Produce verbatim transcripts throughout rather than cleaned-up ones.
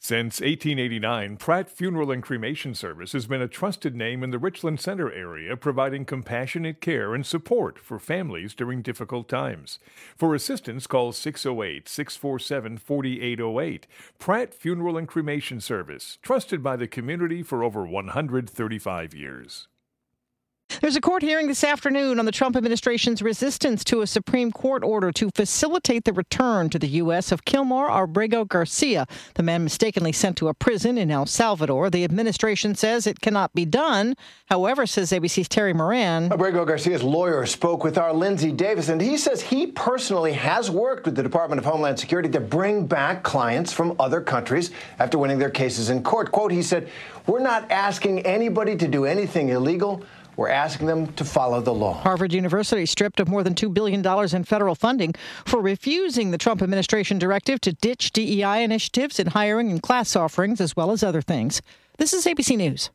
Since eighteen eighty-nine, Pratt Funeral and Cremation Service has been a trusted name in the Richland Center area, providing compassionate care and support for families during difficult times. For assistance, call six oh eight, six four seven, four eight oh eight. Pratt Funeral and Cremation Service, trusted by the community for over one hundred thirty-five years. There's a court hearing this afternoon on the Trump administration's resistance to a Supreme Court order to facilitate the return to the U S of Kilmar Abrego Garcia, the man mistakenly sent to a prison in El Salvador. The administration says it cannot be done. However, says A B C's Terry Moran, Abrego Garcia's lawyer spoke with our Lindsay Davis, and he says he personally has worked with the Department of Homeland Security to bring back clients from other countries after winning their cases in court. Quote, he said, "We're not asking anybody to do anything illegal. We're asking them to follow the law." Harvard University stripped of more than two billion dollars in federal funding for refusing the Trump administration directive to ditch D E I initiatives in hiring and class offerings, as well as other things. This is A B C News.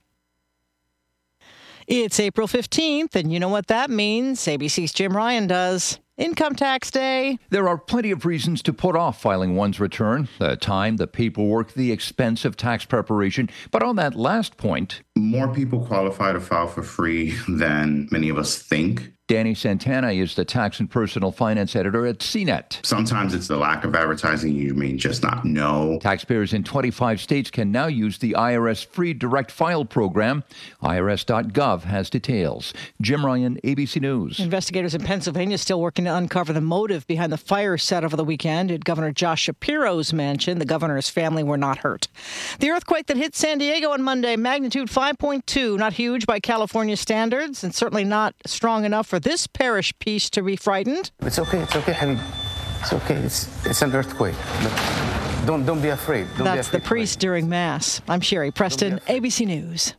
It's April fifteenth, and you know what that means. A B C's Jim Ryan does. Income tax day. There are plenty of reasons to put off filing one's return. The time, the paperwork, the expense of tax preparation. But on that last point, more people qualify to file for free than many of us think. Danny Santana is the tax and personal finance editor at C net. Sometimes it's the lack of advertising. You may just not know. Taxpayers in twenty-five states can now use the I R S free direct file program. I R S dot gov has details. Jim Ryan, A B C News. Investigators in Pennsylvania still working to uncover the motive behind the fire set over the weekend at Governor Josh Shapiro's mansion. The governor's family were not hurt. The earthquake that hit San Diego on Monday, magnitude five point two, not huge by California standards, and certainly not strong enough for this parish piece to be frightened. It's okay, it's okay, honey. It's okay, it's, it's an earthquake. But don't, don't be afraid. Don't That's be afraid the priest during Mass. I'm Sherry Preston, A B C News.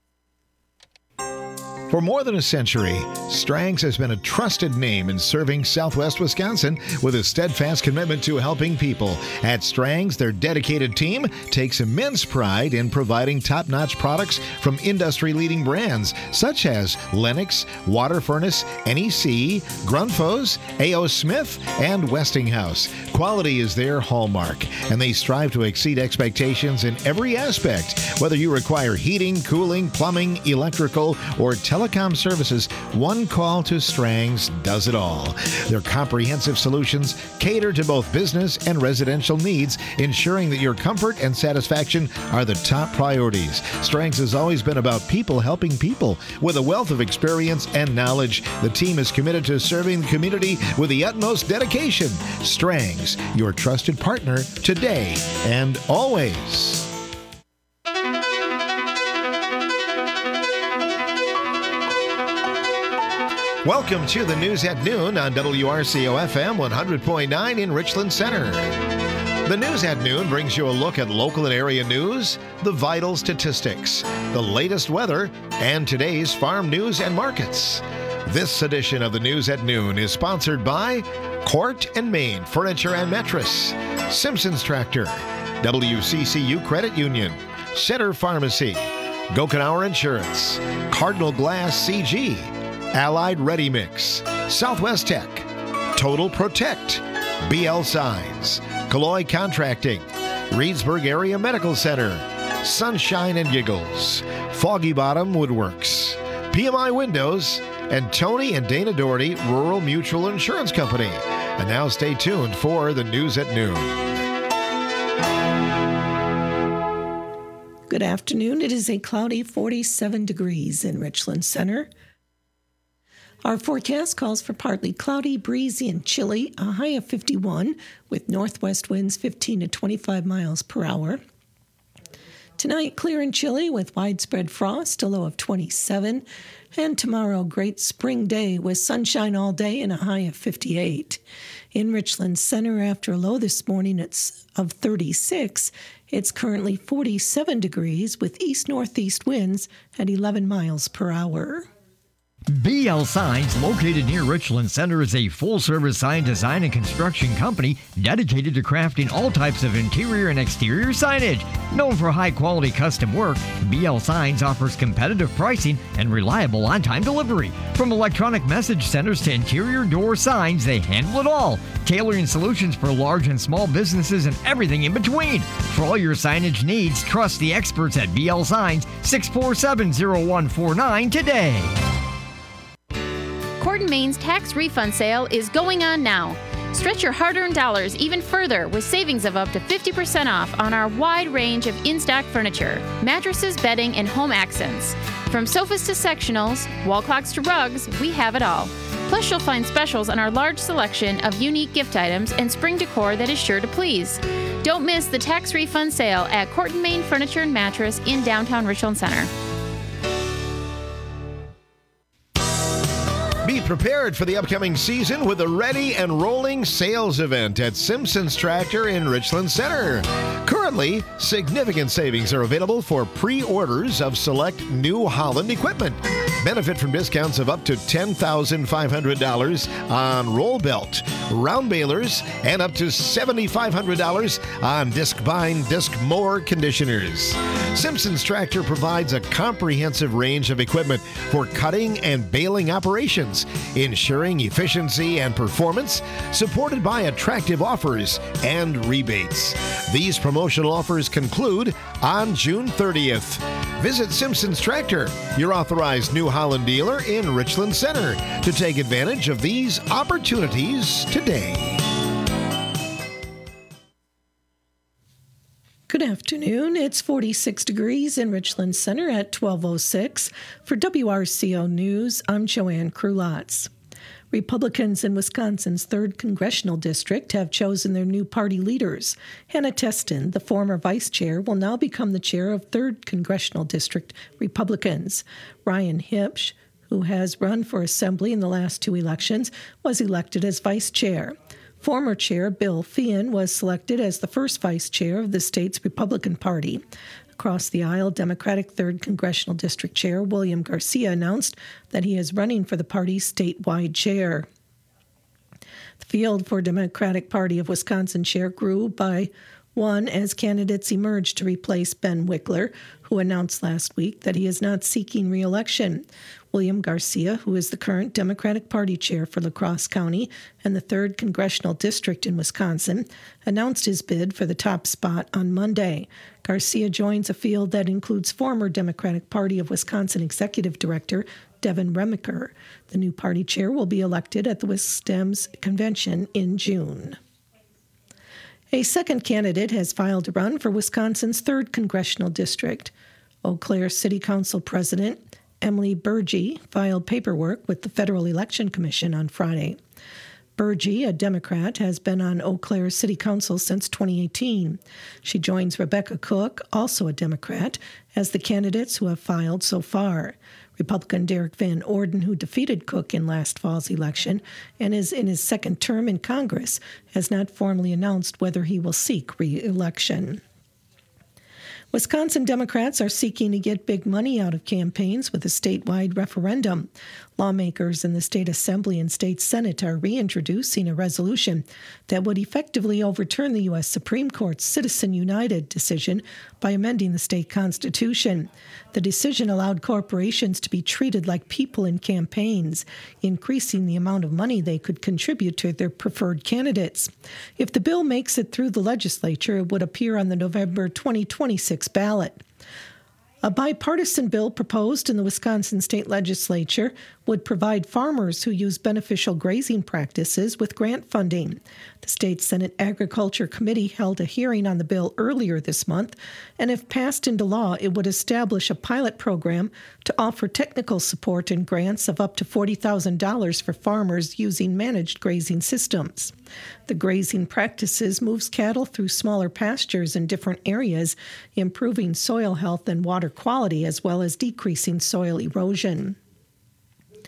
For more than a century, Strang's has been a trusted name in serving Southwest Wisconsin with a steadfast commitment to helping people. At Strang's, their dedicated team takes immense pride in providing top-notch products from industry-leading brands such as Lennox, Water Furnace, N E C, Grundfos, A O. Smith, and Westinghouse. Quality is their hallmark, and they strive to exceed expectations in every aspect. Whether you require heating, cooling, plumbing, electrical, or telecom services, one call to Strang's does it all. Their comprehensive solutions cater to both business and residential needs, ensuring that your comfort and satisfaction are the top priorities. Strang's has always been about people helping people. With a wealth of experience and knowledge, the team is committed to serving the community with the utmost dedication. Strang's, your trusted partner today and always. Welcome to the News at Noon on W R C O F M one hundred point nine in Richland Center. The News at Noon brings you a look at local and area news, the vital statistics, the latest weather, and today's farm news and markets. This edition of the News at Noon is sponsored by Court and Main Furniture and Mattress, Simpson's Tractor, W C C U Credit Union, Center Pharmacy, Gokenauer Insurance, Cardinal Glass C G, Allied Ready Mix, Southwest Tech, Total Protect, B L Signs, Calloy Contracting, Reedsburg Area Medical Center, Sunshine and Giggles, Foggy Bottom Woodworks, P M I Windows, and Tony and Dana Doherty Rural Mutual Insurance Company. And now stay tuned for the News at Noon. Good afternoon. It is a cloudy forty-seven degrees in Richland Center. Our forecast calls for partly cloudy, breezy, and chilly, a high of fifty-one, with northwest winds fifteen to twenty-five miles per hour. Tonight, clear and chilly with widespread frost, a low of twenty-seven. And tomorrow, great spring day with sunshine all day and a high of fifty-eight. In Richland Center, after a low this morning it's of thirty-six, it's currently forty-seven degrees with east-northeast winds at eleven miles per hour. B L Signs, located near Richland Center, is a full-service sign design and construction company dedicated to crafting all types of interior and exterior signage. Known for high-quality custom work, B L Signs offers competitive pricing and reliable on-time delivery. From electronic message centers to interior door signs, they handle it all, tailoring solutions for large and small businesses and everything in between. For all your signage needs, trust the experts at B L Signs, six four seven, zero one four nine today. Court and Main's tax refund sale is going on now. Stretch your hard-earned dollars even further with savings of up to fifty percent off on our wide range of in-stock furniture, mattresses, bedding, and home accents. From sofas to sectionals, wall clocks to rugs, we have it all. Plus, you'll find specials on our large selection of unique gift items and spring decor that is sure to please. Don't miss the tax refund sale at Court and Main Furniture and Mattress in downtown Richland Center. Be prepared for the upcoming season with a ready and rolling sales event at Simpson's Tractor in Richland Center. Currently, significant savings are available for pre-orders of select New Holland equipment. Benefit from discounts of up to ten thousand five hundred dollars on roll belt, round balers, and up to seven thousand five hundred dollars on disc bind, disc mower conditioners. Simpson's Tractor provides a comprehensive range of equipment for cutting and baling operations, ensuring efficiency and performance, supported by attractive offers and rebates. These promotional offers conclude on June thirtieth. Visit Simpson's Tractor, your authorized New Holland dealer in Richland Center, to take advantage of these opportunities today. Good afternoon. It's forty-six degrees in Richland Center at twelve oh six. For W R C O News, I'm Joanne Krulotz. Republicans in Wisconsin's third Congressional District have chosen their new party leaders. Hannah Teston, the former vice chair, will now become the chair of third Congressional District Republicans. Ryan Hipsch, who has run for assembly in the last two elections, was elected as vice chair. Former chair Bill Feehan was selected as the first vice chair of the state's Republican Party. Across the aisle, Democratic third Congressional District Chair William Garcia announced that he is running for the party's statewide chair. The field for Democratic Party of Wisconsin chair grew by one as candidates emerged to replace Ben Wickler, who announced last week that he is not seeking re-election. William Garcia, who is the current Democratic Party chair for La Crosse County and the third Congressional District in Wisconsin, announced his bid for the top spot on Monday. Garcia joins a field that includes former Democratic Party of Wisconsin Executive Director Devin Remiker. The new party chair will be elected at the WisDems convention in June. A second candidate has filed to run for Wisconsin's third Congressional District. Eau Claire City Council President Emily Burgee filed paperwork with the Federal Election Commission on Friday. Burgee, a Democrat, has been on Eau Claire City Council since twenty eighteen. She joins Rebecca Cook, also a Democrat, as the candidates who have filed so far. Republican Derek Van Orden, who defeated Cook in last fall's election and is in his second term in Congress, has not formally announced whether he will seek re-election. Wisconsin Democrats are seeking to get big money out of campaigns with a statewide referendum. Lawmakers in the state assembly and state senate are reintroducing a resolution that would effectively overturn the U S Supreme Court's Citizen United decision by amending the state constitution. The decision allowed corporations to be treated like people in campaigns, increasing the amount of money they could contribute to their preferred candidates. If the bill makes it through the legislature, it would appear on the November twenty twenty-six ballot. A bipartisan bill proposed in the Wisconsin state legislature would provide farmers who use beneficial grazing practices with grant funding. The state Senate Agriculture Committee held a hearing on the bill earlier this month, and if passed into law, it would establish a pilot program to offer technical support and grants of up to forty thousand dollars for farmers using managed grazing systems. The grazing practices moves cattle through smaller pastures in different areas, improving soil health and water quality, as well as decreasing soil erosion.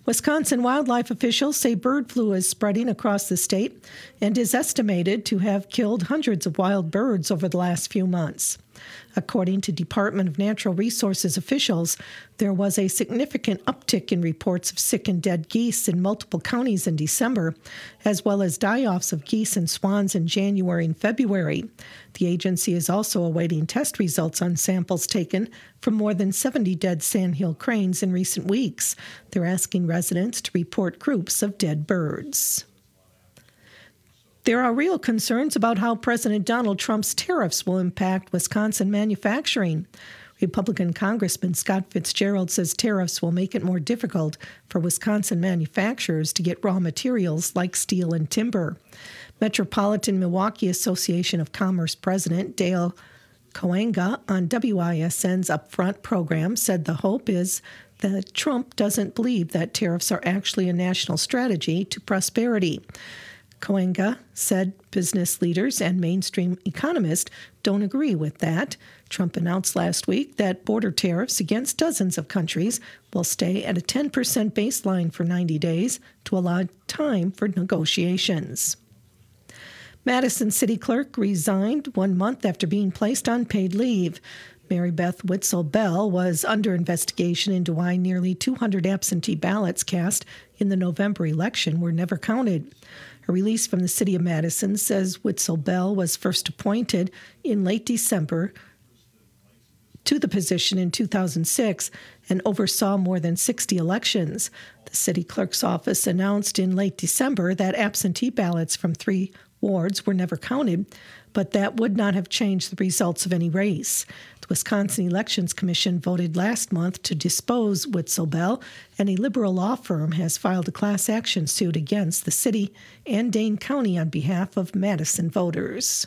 Wisconsin wildlife officials say bird flu is spreading across the state and is estimated to have killed hundreds of wild birds over the last few months. According to Department of Natural Resources officials, there was a significant uptick in reports of sick and dead geese in multiple counties in December, as well as die-offs of geese and swans in January and February. The agency is also awaiting test results on samples taken from more than seventy dead sandhill cranes in recent weeks. They're asking residents to report groups of dead birds. There are real concerns about how President Donald Trump's tariffs will impact Wisconsin manufacturing. Republican Congressman Scott Fitzgerald says tariffs will make it more difficult for Wisconsin manufacturers to get raw materials like steel and timber. Metropolitan Milwaukee Association of Commerce President Dale Koenga on W I S N's Upfront program said the hope is that Trump doesn't believe that tariffs are actually a national strategy to prosperity. Koenga said business leaders and mainstream economists don't agree with that. Trump announced last week that border tariffs against dozens of countries will stay at a ten percent baseline for ninety days to allow time for negotiations. Madison City Clerk resigned one month after being placed on paid leave. Mary Beth Witzel Bell was under investigation into why nearly two hundred absentee ballots cast in the November election were never counted. A release from the city of Madison says Witzel Bell was first appointed in late December to the position in two thousand six and oversaw more than sixty elections. The city clerk's office announced in late December that absentee ballots from three wards were never counted, but that would not have changed the results of any race. The Wisconsin Elections Commission voted last month to dispose Witzel Bell, and a liberal law firm has filed a class action suit against the city and Dane County on behalf of Madison voters.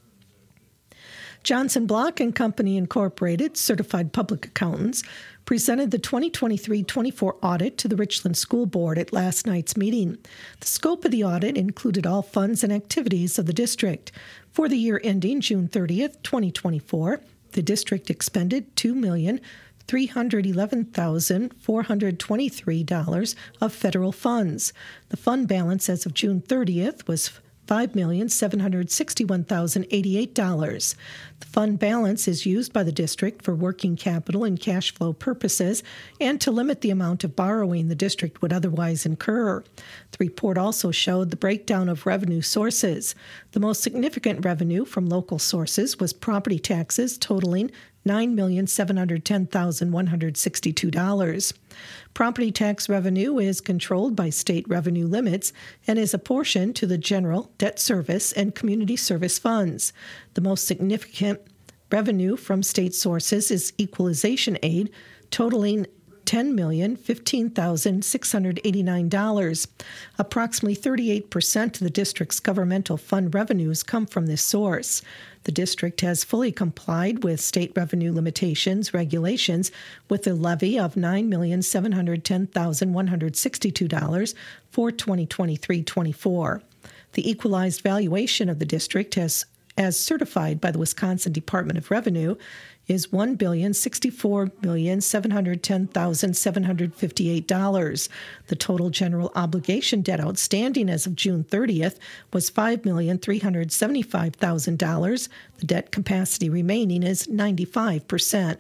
Johnson Block and Company Incorporated, certified public accountants, presented the twenty twenty-three twenty-four audit to the Richland School Board at last night's meeting. The scope of the audit included all funds and activities of the district. For the year ending June thirtieth, twenty twenty-four, the district expended two million three hundred eleven thousand four hundred twenty-three dollars of federal funds. The fund balance as of June thirtieth was five million seven hundred sixty-one thousand eighty-eight dollars. The fund balance is used by the district for working capital and cash flow purposes and to limit the amount of borrowing the district would otherwise incur. The report also showed the breakdown of revenue sources. The most significant revenue from local sources was property taxes totaling nine million seven hundred ten thousand one hundred sixty-two dollars. Property tax revenue is controlled by state revenue limits and is apportioned to the general, debt service, and community service funds. The most significant revenue from state sources is equalization aid, totaling ten million fifteen thousand six hundred eighty-nine dollars. Approximately thirty-eight percent of the district's governmental fund revenues come from this source. The district has fully complied with state revenue limitations regulations with a levy of nine million seven hundred ten thousand one hundred sixty-two dollars for twenty twenty-three twenty-four. The equalized valuation of the district has, as certified by the Wisconsin Department of Revenue, is one billion sixty-four million seven hundred ten thousand seven hundred fifty-eight dollars. The total general obligation debt outstanding as of June thirtieth was five million three hundred seventy-five thousand dollars. The debt capacity remaining is ninety-five percent.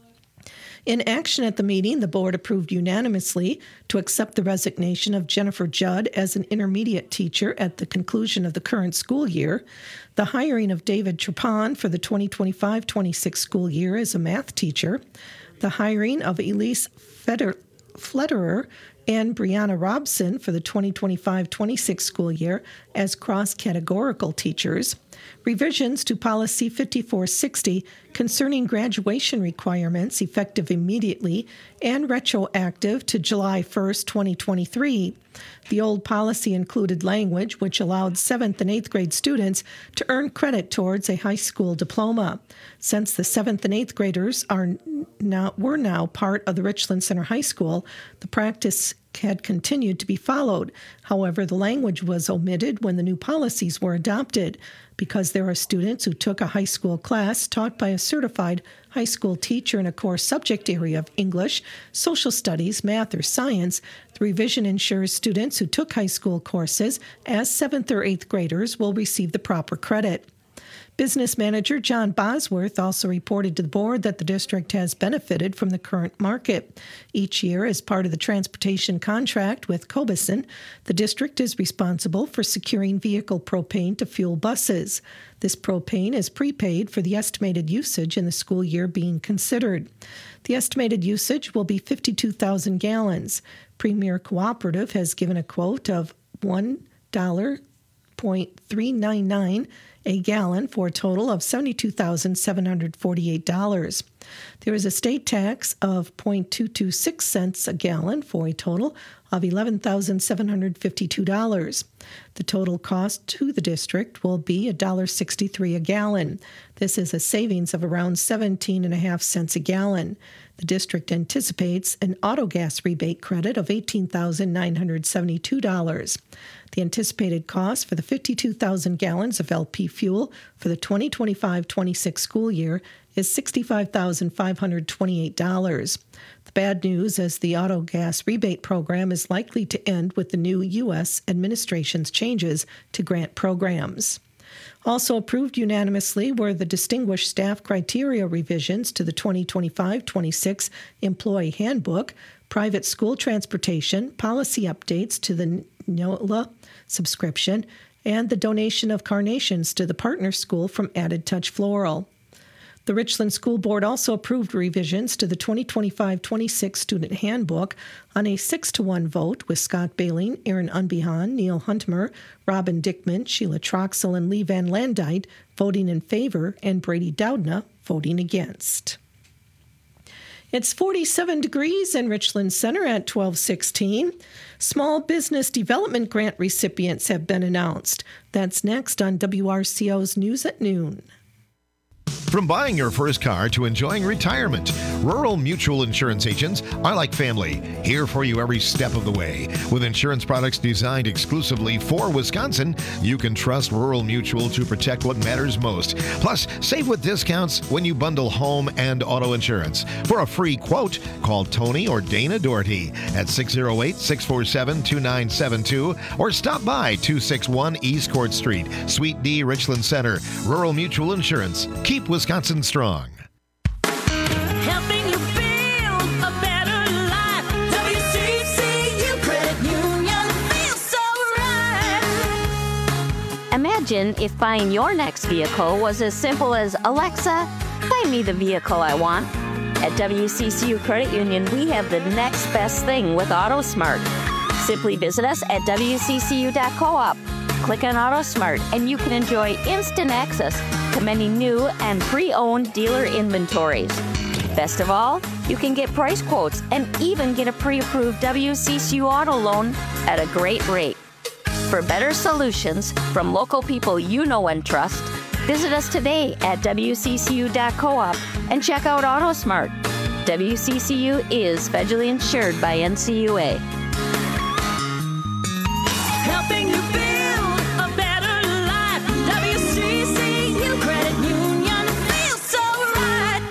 In action at the meeting, the board approved unanimously to accept the resignation of Jennifer Judd as an intermediate teacher at the conclusion of the current school year, the hiring of David Trapon for the twenty twenty-five twenty-six school year as a math teacher, the hiring of Elise Feder- Flederer and Brianna Robson for the twenty twenty-five twenty-six school year as cross-categorical teachers, revisions to Policy fifty-four sixty concerning graduation requirements effective immediately and retroactive to July first, twenty twenty-three. The old policy included language which allowed seventh and eighth grade students to earn credit towards a high school diploma. Since the seventh and eighth graders are now were now part of the Richland Center High School, the practice had continued to be followed. However, the language was omitted when the new policies were adopted. Because there are students who took a high school class taught by a certified high school teacher in a core subject area of English, social studies, math, or science, the revision ensures students who took high school courses as seventh or eighth graders will receive the proper credit. Business manager John Bosworth also reported to the board that the district has benefited from the current market. Each year, as part of the transportation contract with Cobison, the district is responsible for securing vehicle propane to fuel buses. This propane is prepaid for the estimated usage in the school year being considered. The estimated usage will be fifty-two thousand gallons. Premier Cooperative has given a quote of one dollar and three ninety-nine a gallon for a total of seventy-two thousand seven hundred forty-eight dollars. There is a state tax of zero point two two six cents a gallon for a total of eleven thousand seven hundred fifty-two dollars. The total cost to the district will be one dollar and sixty-three cents a gallon. This is a savings of around seventeen and a half cents a gallon. The district anticipates an auto gas rebate credit of eighteen thousand nine hundred seventy-two dollars. The anticipated cost for the fifty-two thousand gallons of L P fuel for the twenty twenty-five twenty-six school year is sixty-five thousand five hundred twenty-eight dollars. The bad news is the auto gas rebate program is likely to end with the new U S administration's changes to grant programs. Also approved unanimously were the distinguished staff criteria revisions to the twenty twenty-five twenty-six employee handbook, private school transportation, policy updates to the NOLA subscription, and the donation of carnations to the partner school from Added Touch Floral. The Richland School Board also approved revisions to the twenty twenty-five twenty-six student handbook on a six to one vote, with Scott Baling, Aaron Unbehan, Neil Huntmer, Robin Dickman, Sheila Troxel, and Lee Van Landite voting in favor, and Brady Doudna voting against. It's forty-seven degrees in Richland Center at twelve sixteen. Small Business Development Grant recipients have been announced. That's next on W R C O's News at Noon. From buying your first car to enjoying retirement, Rural Mutual Insurance agents are like family, here for you every step of the way. With insurance products designed exclusively for Wisconsin, you can trust Rural Mutual to protect what matters most. Plus, save with discounts when you bundle home and auto insurance. For a free quote, call Tony or Dana Doherty at six oh eight, six four seven, two nine seven two or stop by two sixty-one East Court Street, Suite D, Richland Center. Rural Mutual Insurance. Keep Wisconsin strong. Helping you build a better life. W C C U Credit Union feels so right. Imagine if buying your next vehicle was as simple as, Alexa, find me the vehicle I want. At W C C U Credit Union, we have the next best thing with AutoSmart. Simply visit us at W C C U dot coop. Click on AutoSmart and you can enjoy instant access to many new and pre-owned dealer inventories. Best of all, you can get price quotes and even get a pre-approved W C C U auto loan at a great rate. For better solutions from local people you know and trust, visit us today at W C C U dot coop and check out AutoSmart. W C C U is federally insured by N C U A. Helping you build a better life. W C C U Credit Union feels so right.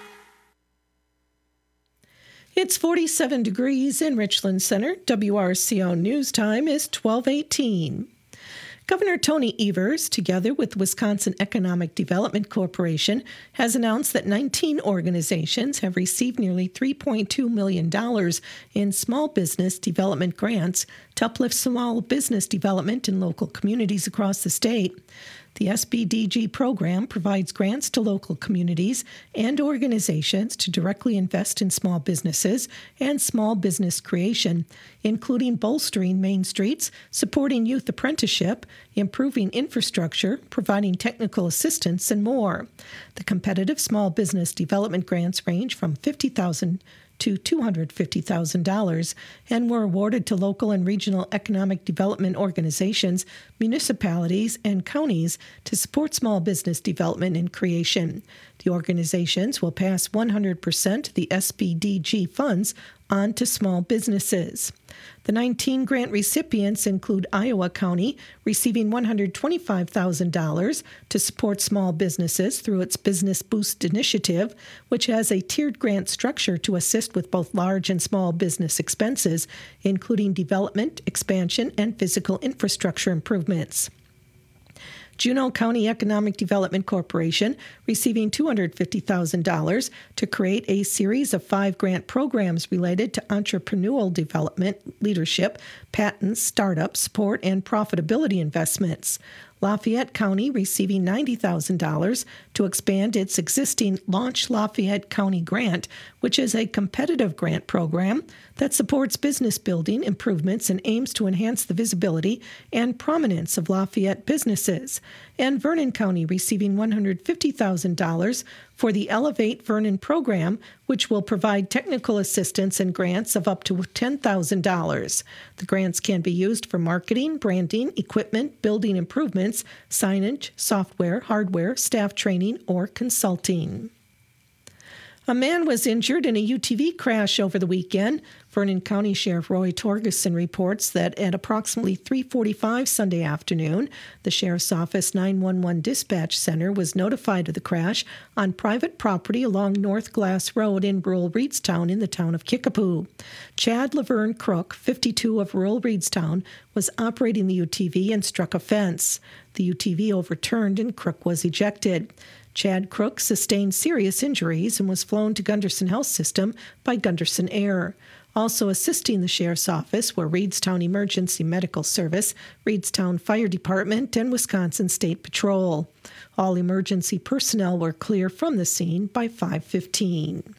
It's forty-seven degrees in Richland Center. W R C O News Time is twelve eighteen. Governor Tony Evers, together with Wisconsin Economic Development Corporation, has announced that nineteen organizations have received nearly three point two million dollars in small business development grants to uplift small business development in local communities across the state. The S B D G program provides grants to local communities and organizations to directly invest in small businesses and small business creation, including bolstering main streets, supporting youth apprenticeship, improving infrastructure, providing technical assistance, and more. The competitive small business development grants range from fifty thousand dollars to two hundred fifty thousand dollars and were awarded to local and regional economic development organizations, municipalities, and counties to support small business development and creation. The organizations will pass one hundred percent of the S B D G funds on to small businesses. The nineteen grant recipients include Iowa County, receiving one hundred twenty-five thousand dollars to support small businesses through its Business Boost initiative, which has a tiered grant structure to assist with both large and small business expenses, including development, expansion, and physical infrastructure improvements. Juneau County Economic Development Corporation receiving two hundred fifty thousand dollars to create a series of five grant programs related to entrepreneurial development, leadership, patents, startup support, and profitability investments. Lafayette County receiving ninety thousand dollars to expand its existing Launch Lafayette County grant, which is a competitive grant program that supports business building improvements and aims to enhance the visibility and prominence of Lafayette businesses. And Vernon County receiving one hundred fifty thousand dollars for the Elevate Vernon program, which will provide technical assistance and grants of up to ten thousand dollars. The grants can be used for marketing, branding, equipment, building improvements, signage, software, hardware, staff training, or consulting. A man was injured in a U T V crash over the weekend. Vernon County Sheriff Roy Torgerson reports that at approximately three forty-five Sunday afternoon, the Sheriff's Office nine one one Dispatch Center was notified of the crash on private property along North Glass Road in rural Reedstown in the town of Kickapoo. Chad Laverne Crook, fifty-two, of rural Reedstown, was operating the U T V and struck a fence. The U T V overturned and Crook was ejected. Chad Crook sustained serious injuries and was flown to Gunderson Health System by Gunderson Air. Also assisting the Sheriff's Office were Reedstown Emergency Medical Service, Reedstown Fire Department, and Wisconsin State Patrol. All emergency personnel were clear from the scene by five fifteen.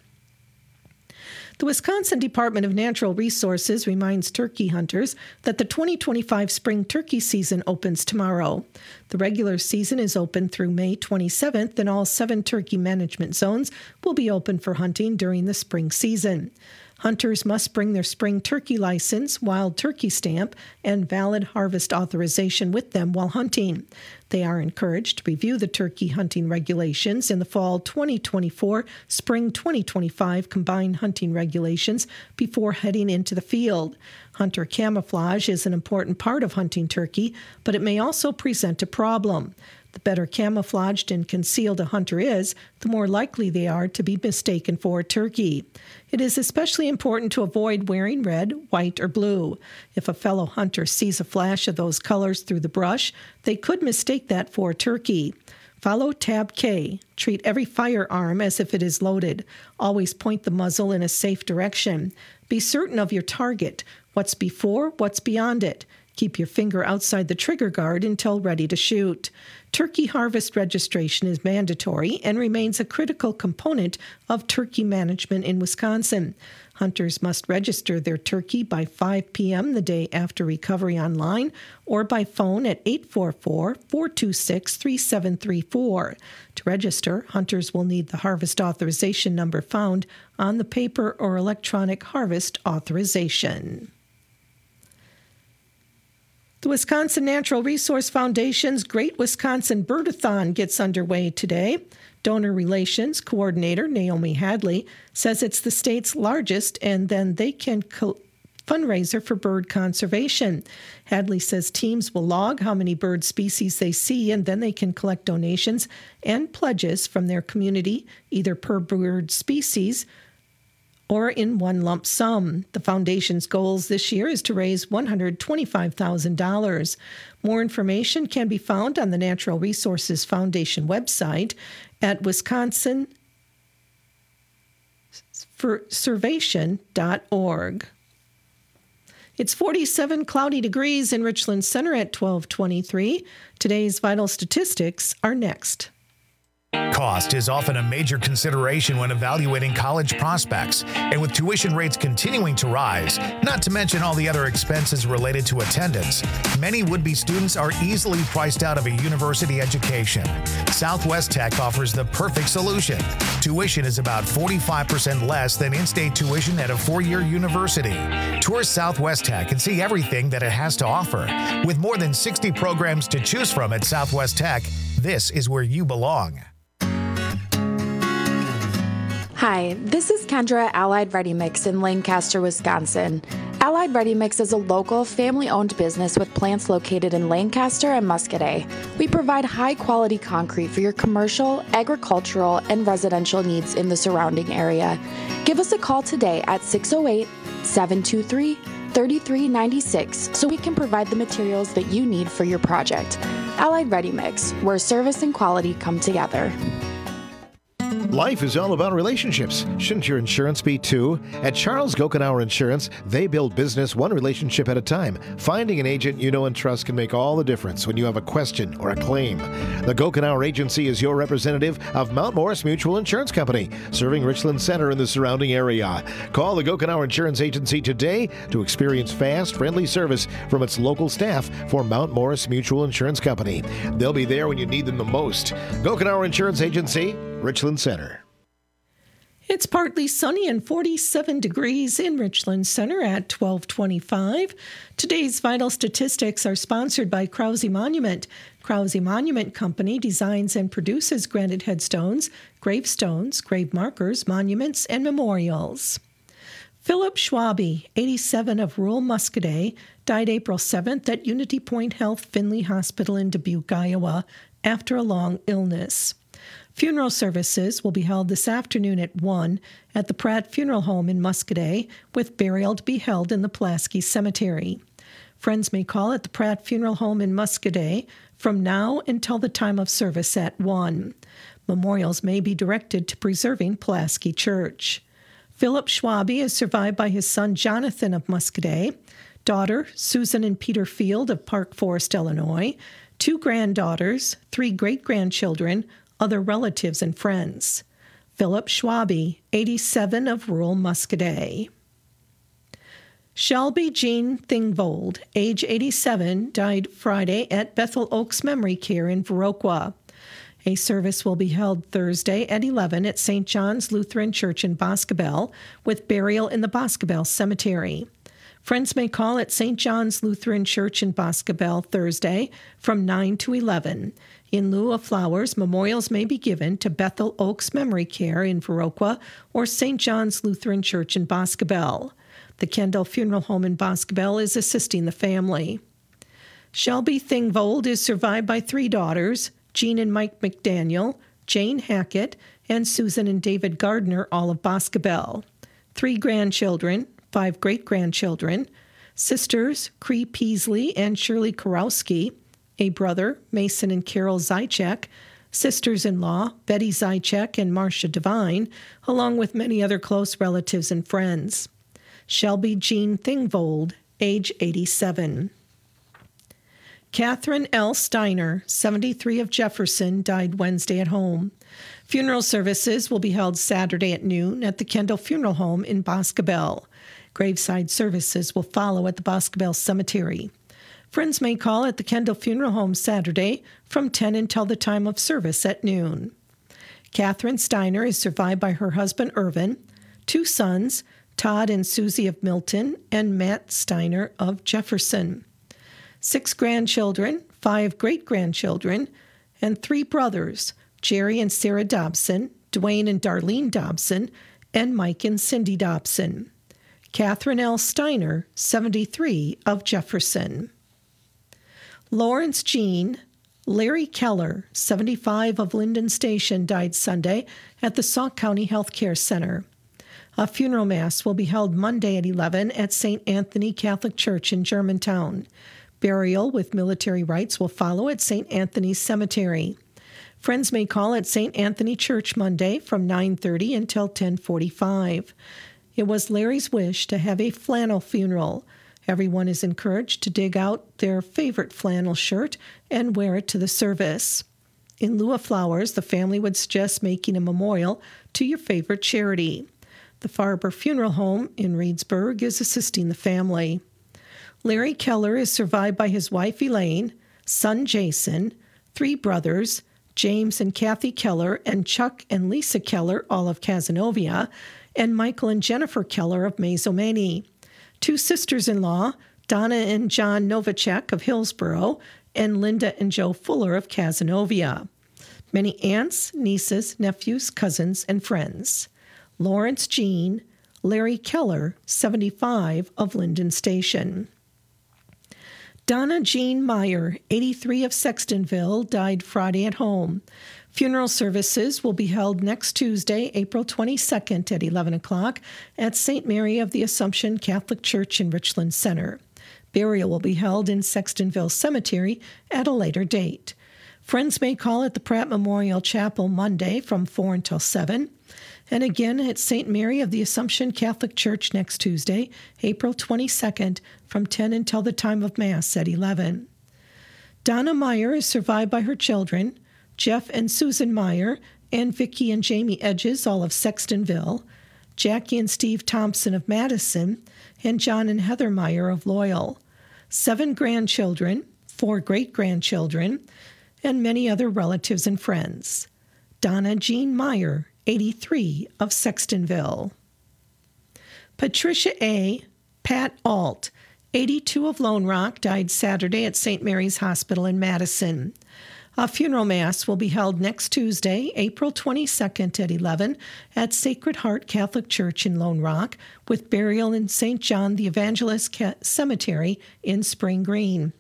The Wisconsin Department of Natural Resources reminds turkey hunters that the twenty twenty-five spring turkey season opens tomorrow. The regular season is open through May twenty-seventh, and all seven turkey management zones will be open for hunting during the spring season. Hunters must bring their spring turkey license, wild turkey stamp, and valid harvest authorization with them while hunting. They are encouraged to review the turkey hunting regulations in the fall twenty twenty-four, spring twenty twenty-five combined hunting regulations before heading into the field. Hunter camouflage is an important part of hunting turkey, but it may also present a problem. The better camouflaged and concealed a hunter is, the more likely they are to be mistaken for a turkey. It is especially important to avoid wearing red, white, or blue. If a fellow hunter sees a flash of those colors through the brush, they could mistake that for a turkey. Follow Tab K. Treat every firearm as if it is loaded. Always point the muzzle in a safe direction. Be certain of your target. What's before, what's beyond it. Keep your finger outside the trigger guard until ready to shoot. Turkey harvest registration is mandatory and remains a critical component of turkey management in Wisconsin. Hunters must register their turkey by five p.m. the day after recovery online or by phone at eight four four, four two six, three seven three four. To register, hunters will need the harvest authorization number found on the paper or electronic harvest authorization. The Wisconsin Natural Resource Foundation's Great Wisconsin Birdathon gets underway today. Donor Relations Coordinator Naomi Hadley says it's the state's largest and then they can co- fundraiser for bird conservation. Hadley says teams will log how many bird species they see and then they can collect donations and pledges from their community, either per bird species or in one lump sum. The foundation's goals this year is to raise one hundred twenty-five thousand dollars. More information can be found on the Natural Resources Foundation website at wisconsin conservation dot org. It's forty-seven cloudy degrees in Richland Center at twelve twenty-three. Today's vital statistics are next. Cost is often a major consideration when evaluating college prospects, and with tuition rates continuing to rise, not to mention all the other expenses related to attendance, many would-be students are easily priced out of a university education. Southwest Tech offers the perfect solution. Tuition is about forty-five percent less than in-state tuition at a four-year university. Tour Southwest Tech and see everything that it has to offer. With more than sixty programs to choose from at Southwest Tech, this is where you belong. Hi, this is Kendra at Allied Ready Mix in Lancaster, Wisconsin. Allied Ready Mix is a local, family-owned business with plants located in Lancaster and Muscadet. We provide high-quality concrete for your commercial, agricultural, and residential needs in the surrounding area. Give us a call today at six oh eight, seven two three, three three nine six so we can provide the materials that you need for your project. Allied Ready Mix, where service and quality come together. Life is all about relationships. Shouldn't your insurance be too? At Charles Gokenauer Insurance, they build business one relationship at a time. Finding an agent you know and trust can make all the difference when you have a question or a claim. The Gokenauer Agency is your representative of Mount Morris Mutual Insurance Company, serving Richland Center and the surrounding area. Call the Gokenauer Insurance Agency today to experience fast, friendly service from its local staff for Mount Morris Mutual Insurance Company. They'll be there when you need them the most. Gokenauer Insurance Agency, Richland Center. It's partly sunny and forty-seven degrees in Richland Center at twelve twenty-five. Today's vital statistics are sponsored by Krause Monument. Krause Monument Company designs and produces granite headstones, gravestones, grave markers, monuments, and memorials. Philip Schwabe, eighty-seven, of rural Muscadet, died April seventh at Unity Point Health Finley Hospital in Dubuque, Iowa, after a long illness. Funeral services will be held this afternoon at one at the Pratt Funeral Home in Muscadet, with burial to be held in the Pulaski Cemetery. Friends may call at the Pratt Funeral Home in Muscadet from now until the time of service at one. Memorials may be directed to Preserving Pulaski Church. Philip Schwabe is survived by his son Jonathan of Muscadet, daughter Susan and Peter Field of Park Forest, Illinois, two granddaughters, three great-grandchildren, other relatives and friends. Philip Schwabe, eighty-seven, of rural Muscadet. Shelby Jean Thingvold, age eighty-seven, died Friday at Bethel Oaks Memory Care in Viroqua. A service will be held Thursday at eleven at Saint John's Lutheran Church in Boscobel, with burial in the Boscobel Cemetery. Friends may call at Saint John's Lutheran Church in Boscobel Thursday from nine to eleven. In lieu of flowers, memorials may be given to Bethel Oaks Memory Care in Viroqua or Saint John's Lutheran Church in Boscobel. The Kendall Funeral Home in Boscobel is assisting the family. Shelby Thingvold is survived by three daughters, Jean and Mike McDaniel, Jane Hackett, and Susan and David Gardner, all of Boscobel. Three grandchildren, five great-grandchildren, sisters Cree Peasley and Shirley Karowski, a brother, Mason and Carol Zychek, sisters-in-law, Betty Zychek and Marcia Devine, along with many other close relatives and friends. Shelby Jean Thingvold, age eighty-seven. Catherine L. Steiner, seventy-three, of Jefferson, died Wednesday at home. Funeral services will be held Saturday at noon at the Kendall Funeral Home in Boscobel. Graveside services will follow at the Boscobel Cemetery. Friends may call at the Kendall Funeral Home Saturday from ten until the time of service at noon. Catherine Steiner is survived by her husband Irvin, two sons, Todd and Susie of Milton, and Matt Steiner of Jefferson. Six grandchildren, five great-grandchildren, and three brothers, Jerry and Sarah Dobson, Dwayne and Darlene Dobson, and Mike and Cindy Dobson. Catherine L. Steiner, seventy-three, of Jefferson. Lawrence Jean, Larry Keller, seventy-five, of Linden Station, died Sunday at the Sauk County Health Care Center. A funeral mass will be held Monday at eleven at Saint Anthony Catholic Church in Germantown. Burial with military rites will follow at Saint Anthony's Cemetery. Friends may call at Saint Anthony Church Monday from nine thirty until ten forty-five. It was Larry's wish to have a flannel funeral. Everyone is encouraged to dig out their favorite flannel shirt and wear it to the service. In lieu of flowers, the family would suggest making a memorial to your favorite charity. The Farber Funeral Home in Reedsburg is assisting the family. Larry Keller is survived by his wife Elaine, son Jason, three brothers, James and Kathy Keller, and Chuck and Lisa Keller, all of Cazenovia, and Michael and Jennifer Keller of Mazomanie. Two sisters-in-law, Donna and John Novacek of Hillsboro, and Linda and Joe Fuller of Cazenovia. Many aunts, nieces, nephews, cousins, and friends. Lawrence Jean, Larry Keller, seventy-five, of Linden Station. Donna Jean Meyer, eighty-three, of Sextonville, died Friday at home. Funeral services will be held next Tuesday, April twenty-second at eleven o'clock at Saint Mary of the Assumption Catholic Church in Richland Center. Burial will be held in Sextonville Cemetery at a later date. Friends may call at the Pratt Memorial Chapel Monday from four until seven, and again at Saint Mary of the Assumption Catholic Church next Tuesday, April twenty-second, from ten until the time of Mass at eleven. Donna Meyer is survived by her children, Jeff and Susan Meyer, and Vicki and Jamie Edges, all of Sextonville, Jackie and Steve Thompson of Madison, and John and Heather Meyer of Loyal, seven grandchildren, four great-grandchildren, and many other relatives and friends. Donna Jean Meyer, eighty-three, of Sextonville. Patricia A. Pat Alt, eighty-two, of Lone Rock, died Saturday at Saint Mary's Hospital in Madison. A funeral mass will be held next Tuesday, April twenty-second at eleven at Sacred Heart Catholic Church in Lone Rock, with burial in Saint John the Evangelist Cemetery in Spring Green.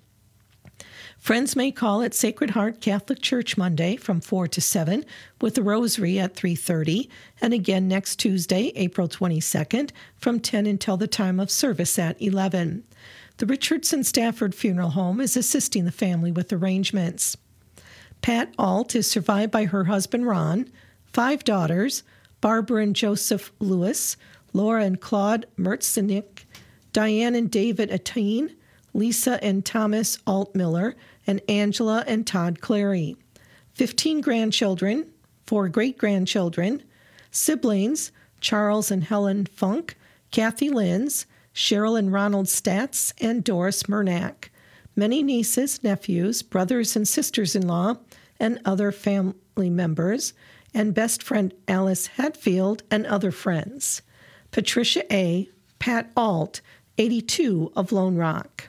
Friends may call at Sacred Heart Catholic Church Monday from four to seven, with the rosary at three thirty, and again next Tuesday, April twenty-second, from ten until the time of service at eleven. The Richardson Stafford Funeral Home is assisting the family with arrangements. Pat Alt is survived by her husband Ron, five daughters, Barbara and Joseph Lewis, Laura and Claude Mertzenik, Diane and David Atteen, Lisa and Thomas Altmiller, and Angela and Todd Clary. Fifteen grandchildren, four great-grandchildren, siblings, Charles and Helen Funk, Kathy Linz, Cheryl and Ronald Statz, and Doris Murnack. Many nieces, nephews, brothers and sisters-in-law, and other family members, and best friend Alice Hatfield and other friends. Patricia A. Pat Alt, eighty-two, of Lone Rock.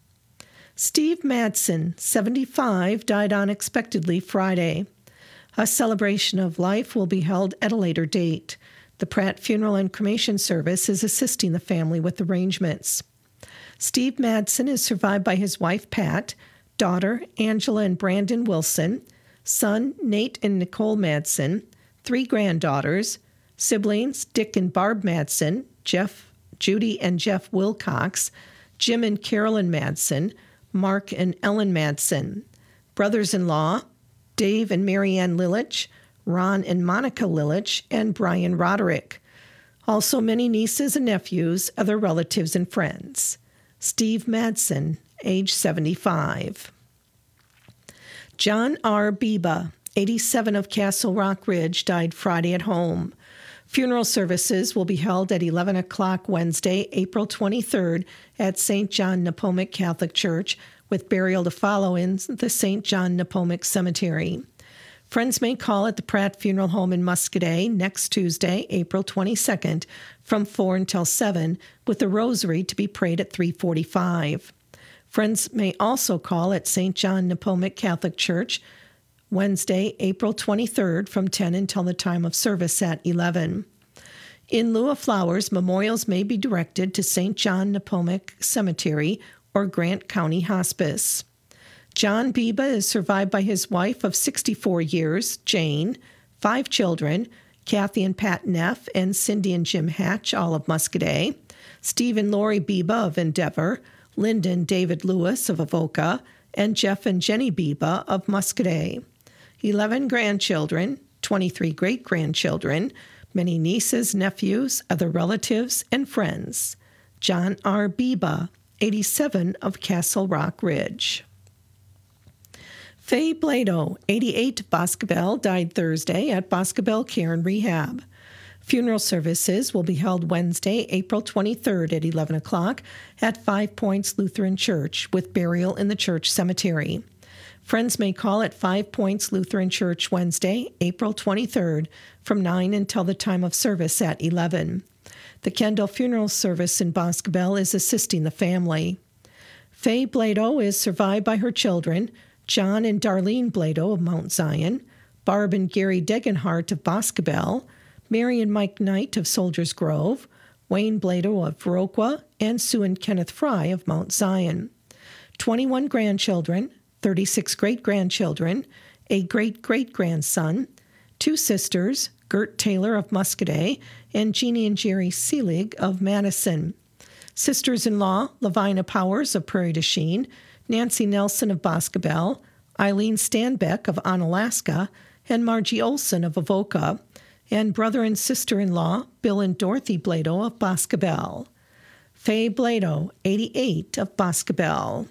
Steve Madsen, seventy-five, died unexpectedly Friday. A celebration of life will be held at a later date. The Pratt Funeral and Cremation Service is assisting the family with arrangements. Steve Madsen is survived by his wife, Pat, daughter, Angela and Brandon Wilson, son, Nate and Nicole Madsen, three granddaughters, siblings, Dick and Barb Madsen, Jeff, Judy and Jeff Wilcox, Jim and Carolyn Madsen, Mark and Ellen Madsen, brothers-in-law, Dave and Marianne Lilich, Ron and Monica Lilich, and Brian Roderick. Also many nieces and nephews, other relatives and friends. Steve Madsen, age seventy-five. John R. Biba, eighty-seven, of Castle Rock Ridge, died Friday at home. Funeral services will be held at eleven o'clock Wednesday, April twenty-third, at Saint John Nepomuk Catholic Church, with burial to follow in the Saint John Nepomuk Cemetery. Friends may call at the Pratt Funeral Home in Muscadet next Tuesday, April twenty-second, from four until seven, with the rosary to be prayed at three forty-five. Friends may also call at Saint John Nepomuk Catholic Church Wednesday, April twenty-third, from ten until the time of service at eleven. In lieu of flowers, memorials may be directed to Saint John Nepomuk Cemetery or Grant County Hospice. John Biba is survived by his wife of sixty-four years, Jane, five children, Kathy and Pat Neff, and Cindy and Jim Hatch, all of Muscadet, Steve and Lori Biba of Endeavor, Lyndon David Lewis of Avoca, and Jeff and Jenny Biba of Muscadet. eleven grandchildren, twenty-three great-grandchildren, many nieces, nephews, other relatives, and friends. John R. Biba, eighty-seven, of Castle Rock Ridge. Faye Blado, eighty-eight, Boscobel, died Thursday at Boscobel Care and Rehab. Funeral services will be held Wednesday, April twenty-third at eleven o'clock at Five Points Lutheran Church, with burial in the church cemetery. Friends may call at Five Points Lutheran Church Wednesday, April twenty-third, from nine until the time of service at eleven. The Kendall Funeral Service in Boscobel is assisting the family. Faye Blado is survived by her children, John and Darlene Blado of Mount Zion, Barb and Gary Degenhart of Boscobel, Mary and Mike Knight of Soldiers Grove, Wayne Blado of Viroqua, and Sue and Kenneth Fry of Mount Zion. twenty-one grandchildren, thirty-six great-grandchildren, a great-great-grandson, two sisters, Gert Taylor of Muscadet, and Jeannie and Jerry Seelig of Madison. Sisters-in-law, Lavina Powers of Prairie du Chien, Nancy Nelson of Boscobel, Eileen Stanbeck of Onalaska, and Margie Olson of Avoca, and brother and sister-in-law, Bill and Dorothy Blado of Boscobel. Faye Blado, eighty-eight, of Boscobel.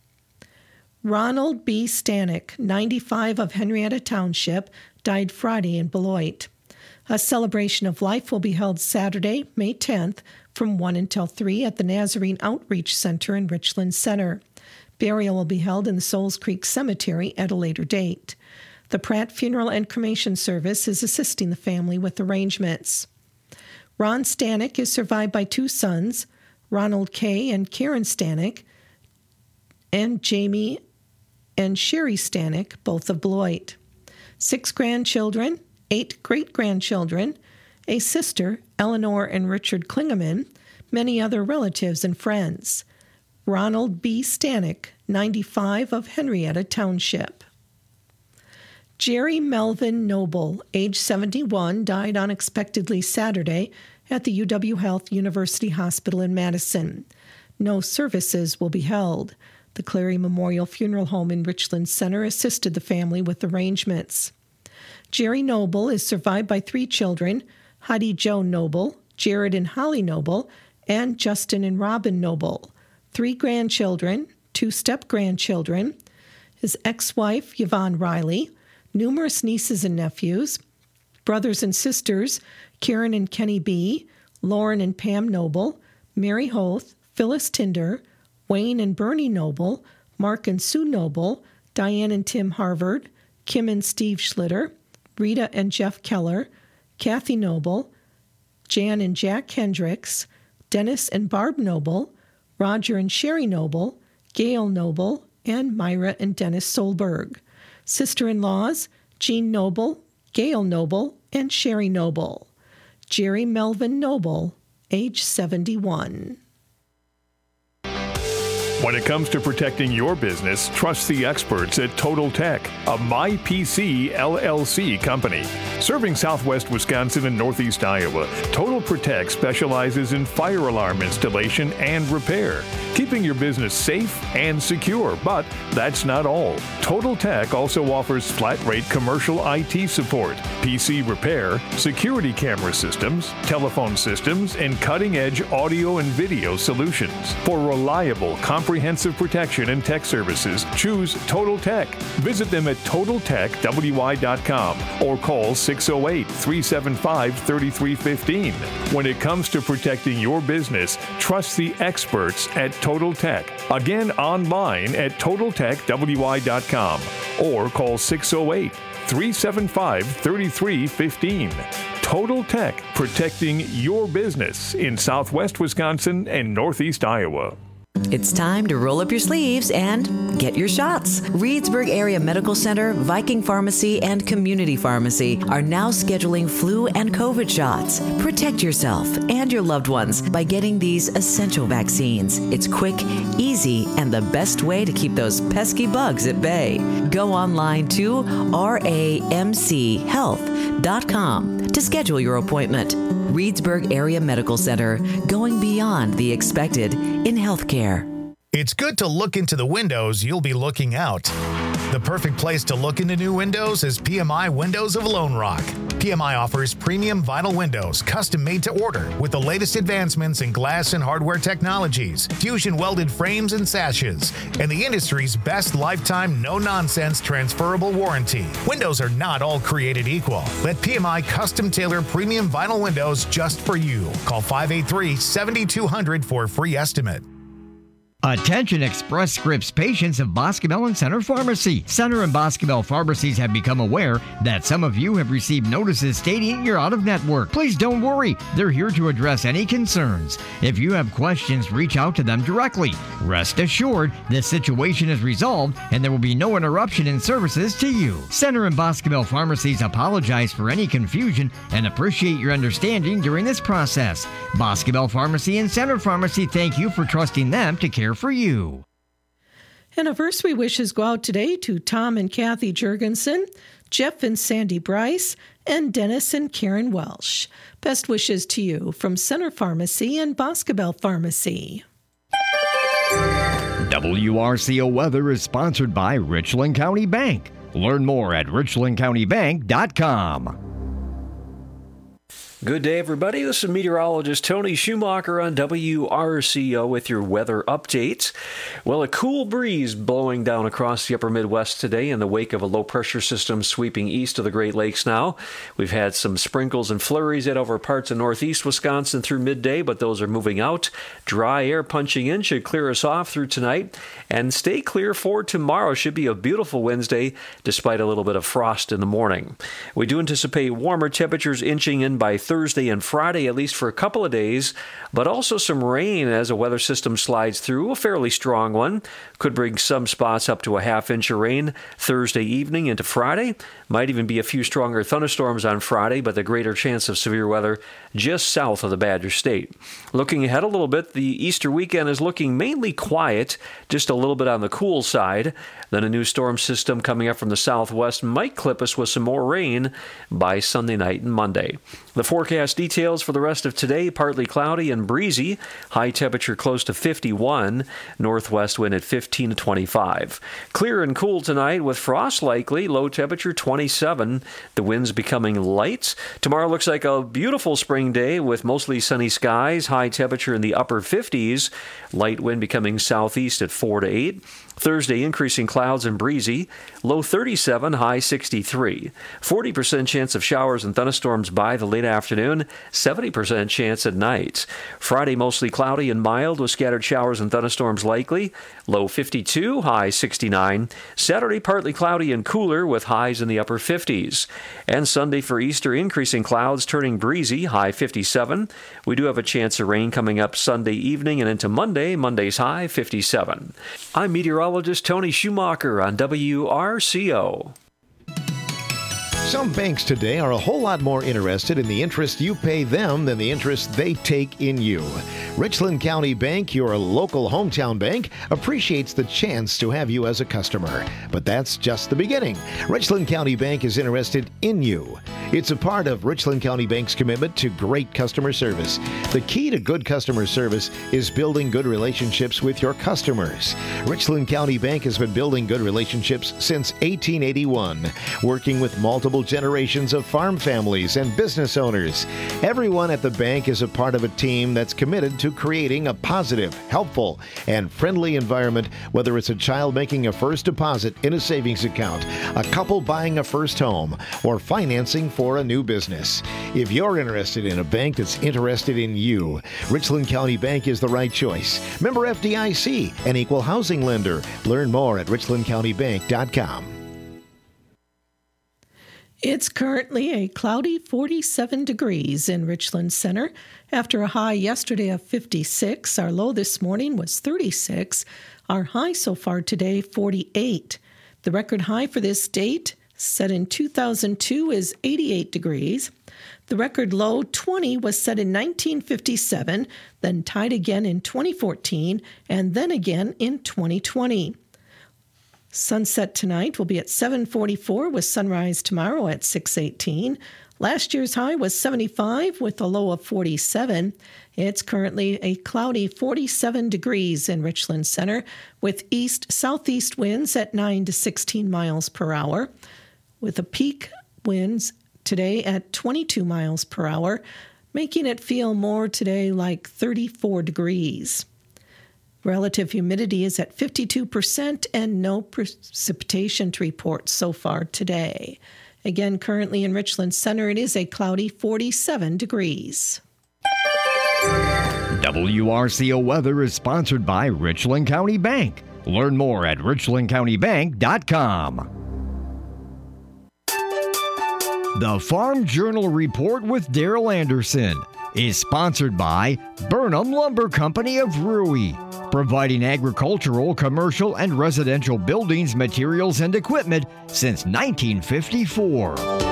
Ronald B. Stanek, ninety-five, of Henrietta Township, died Friday in Beloit. A celebration of life will be held Saturday, May tenth, from one until three at the Nazarene Outreach Center in Richland Center. Burial will be held in the Souls Creek Cemetery at a later date. The Pratt Funeral and Cremation Service is assisting the family with arrangements. Ron Stanek is survived by two sons, Ronald K. and Karen Stanek, and Jamie and Sherry Stanek, both of Beloit. Six grandchildren, eight great-grandchildren, a sister, Eleanor and Richard Klingeman, many other relatives and friends. Ronald B. Stanek, ninety-five, of Henrietta Township. Jerry Melvin Noble, age seventy-one, died unexpectedly Saturday at the U W Health University Hospital in Madison. No services will be held. The Clary Memorial Funeral Home in Richland Center assisted the family with arrangements. Jerry Noble is survived by three children, Heidi Jo Noble, Jared and Holly Noble, and Justin and Robin Noble. Three grandchildren, two step-grandchildren, his ex-wife, Yvonne Riley, numerous nieces and nephews, brothers and sisters, Karen and Kenny B., Lauren and Pam Noble, Mary Hoth, Phyllis Tinder, Wayne and Bernie Noble, Mark and Sue Noble, Diane and Tim Harvard, Kim and Steve Schlitter, Rita and Jeff Keller, Kathy Noble, Jan and Jack Hendricks, Dennis and Barb Noble, Roger and Sherry Noble, Gail Noble, and Myra and Dennis Solberg. Sister-in-laws, Jean Noble, Gail Noble, and Sherry Noble. Jerry Melvin Noble, age seventy-one. When it comes to protecting your business, trust the experts at Total Tech, a MyPC L L C company. Serving southwest Wisconsin and northeast Iowa, Total Protect specializes in fire alarm installation and repair, keeping your business safe and secure. But that's not all. Total Tech also offers flat-rate commercial I T support, P C repair, security camera systems, telephone systems, and cutting-edge audio and video solutions. For reliable, comprehensive Comprehensive protection and tech services, choose Total Tech. Visit them at total tech w y dot com or call six oh eight, three seven five, three three one five. When it comes to protecting your business, trust the experts at Total Tech. Again, online at total tech w y dot com or call six oh eight, three seven five, three three one five. Total Tech, protecting your business in southwest Wisconsin and northeast Iowa. It's time to roll up your sleeves and get your shots. Reedsburg Area Medical Center, Viking Pharmacy, and Community Pharmacy are now scheduling flu and COVID shots. Protect yourself and your loved ones by getting these essential vaccines. It's quick, easy, and the best way to keep those pesky bugs at bay. Go online to R A M C health dot com to schedule your appointment. Reedsburg Area Medical Center, going beyond the expected in healthcare. It's good to look into the windows you'll be looking out. The perfect place to look into new windows is P M I Windows of Lone Rock. P M I offers premium vinyl windows, custom made to order, with the latest advancements in glass and hardware technologies, fusion welded frames and sashes, and the industry's best lifetime no-nonsense transferable warranty. Windows are not all created equal. Let P M I custom tailor premium vinyl windows just for you. Call five eight three, seven two zero zero for a free estimate. Attention Express Scripts patients of Boscobel and Center Pharmacy. Center and Boscobel pharmacies have become aware that some of you have received notices stating you're out of network. Please don't worry. They're here to address any concerns. If you have questions, reach out to them directly. Rest assured, this situation is resolved and there will be no interruption in services to you. Center and Boscobel pharmacies apologize for any confusion and appreciate your understanding during this process. Boscobel Pharmacy and Center Pharmacy thank you for trusting them to care for you. Anniversary wishes go out today to Tom and Kathy Jurgensen, Jeff and Sandy Bryce, and Dennis and Karen Welsh. Best wishes to you from Center Pharmacy and Boscobel Pharmacy. W R C O Weather is sponsored by Richland County Bank. Learn more at richland county bank dot com. Good day, everybody. This is meteorologist Tony Schumacher on W R C O with your weather updates. Well, a cool breeze blowing down across the upper Midwest today in the wake of a low-pressure system sweeping east of the Great Lakes now. We've had some sprinkles and flurries yet over parts of northeast Wisconsin through midday, but those are moving out. Dry air punching in should clear us off through tonight, and stay clear for tomorrow. Should be a beautiful Wednesday, despite a little bit of frost in the morning. We do anticipate warmer temperatures inching in by Thursday and Friday, at least for a couple of days, but also some rain as a weather system slides through, a fairly strong one. Could bring some spots up to a half inch of rain Thursday evening into Friday. Might even be a few stronger thunderstorms on Friday, but the greater chance of severe weather just south of the Badger State. Looking ahead a little bit, the Easter weekend is looking mainly quiet, just a little bit on the cool side. Then a new storm system coming up from the southwest might clip us with some more rain by Sunday night and Monday. The forecast details for the rest of today: partly cloudy and breezy, high temperature close to fifty-one, northwest wind at fifteen to twenty-five. Clear and cool tonight with frost likely, low temperature twenty-seven, the winds becoming light. Tomorrow looks like a beautiful spring day with mostly sunny skies, high temperature in the upper fifties, light wind becoming southeast at four to eight. Thursday, increasing clouds and breezy, low thirty-seven, high sixty-three. forty percent chance of showers and thunderstorms by the late afternoon, seventy percent chance at night. Friday, mostly cloudy and mild with scattered showers and thunderstorms likely, low fifty-two, high sixty-nine. Saturday, partly cloudy and cooler with highs in the upper fifties. And Sunday for Easter, increasing clouds turning breezy, high fifty-seven. We do have a chance of rain coming up Sunday evening and into Monday, Monday's high fifty-seven. I'm meteorologist Tony Schumacher on W R C O. Some banks today are a whole lot more interested in the interest you pay them than the interest they take in you. Richland County Bank, your local hometown bank, appreciates the chance to have you as a customer. But that's just the beginning. Richland County Bank is interested in you. It's a part of Richland County Bank's commitment to great customer service. The key to good customer service is building good relationships with your customers. Richland County Bank has been building good relationships since eighteen eighty-one, working with multiple generations of farm families and business owners. Everyone at the bank is a part of a team that's committed to creating a positive, helpful, and friendly environment, whether it's a child making a first deposit in a savings account, a couple buying a first home, or financing for a new business. If you're interested in a bank that's interested in you, Richland County Bank is the right choice. Member F D I C, an equal housing lender. Learn more at richland county bank dot com. It's currently a cloudy forty-seven degrees in Richland Center. After a high yesterday of fifty-six, our low this morning was thirty-six. Our high so far today, forty-eight. The record high for this date, set in two thousand two, is eighty-eight degrees. The record low, twenty, was set in nineteen fifty-seven, then tied again in twenty fourteen, and then again in twenty twenty. Sunset tonight will be at seven forty-four with sunrise tomorrow at six eighteen. Last year's high was seventy-five with a low of forty-seven. It's currently a cloudy forty-seven degrees in Richland Center with east-southeast winds at nine to sixteen miles per hour, with a peak winds today at twenty-two miles per hour, making it feel more today like thirty-four degrees. Relative humidity is at fifty-two percent and no precipitation to report so far today. Again, currently in Richland Center, it is a cloudy forty-seven degrees. W R C O Weather is sponsored by Richland County Bank. Learn more at richland county bank dot com. The Farm Journal Report with Daryl Anderson is sponsored by Burnham Lumber Company of Rui, providing agricultural, commercial, and residential buildings, materials, and equipment since nineteen fifty-four.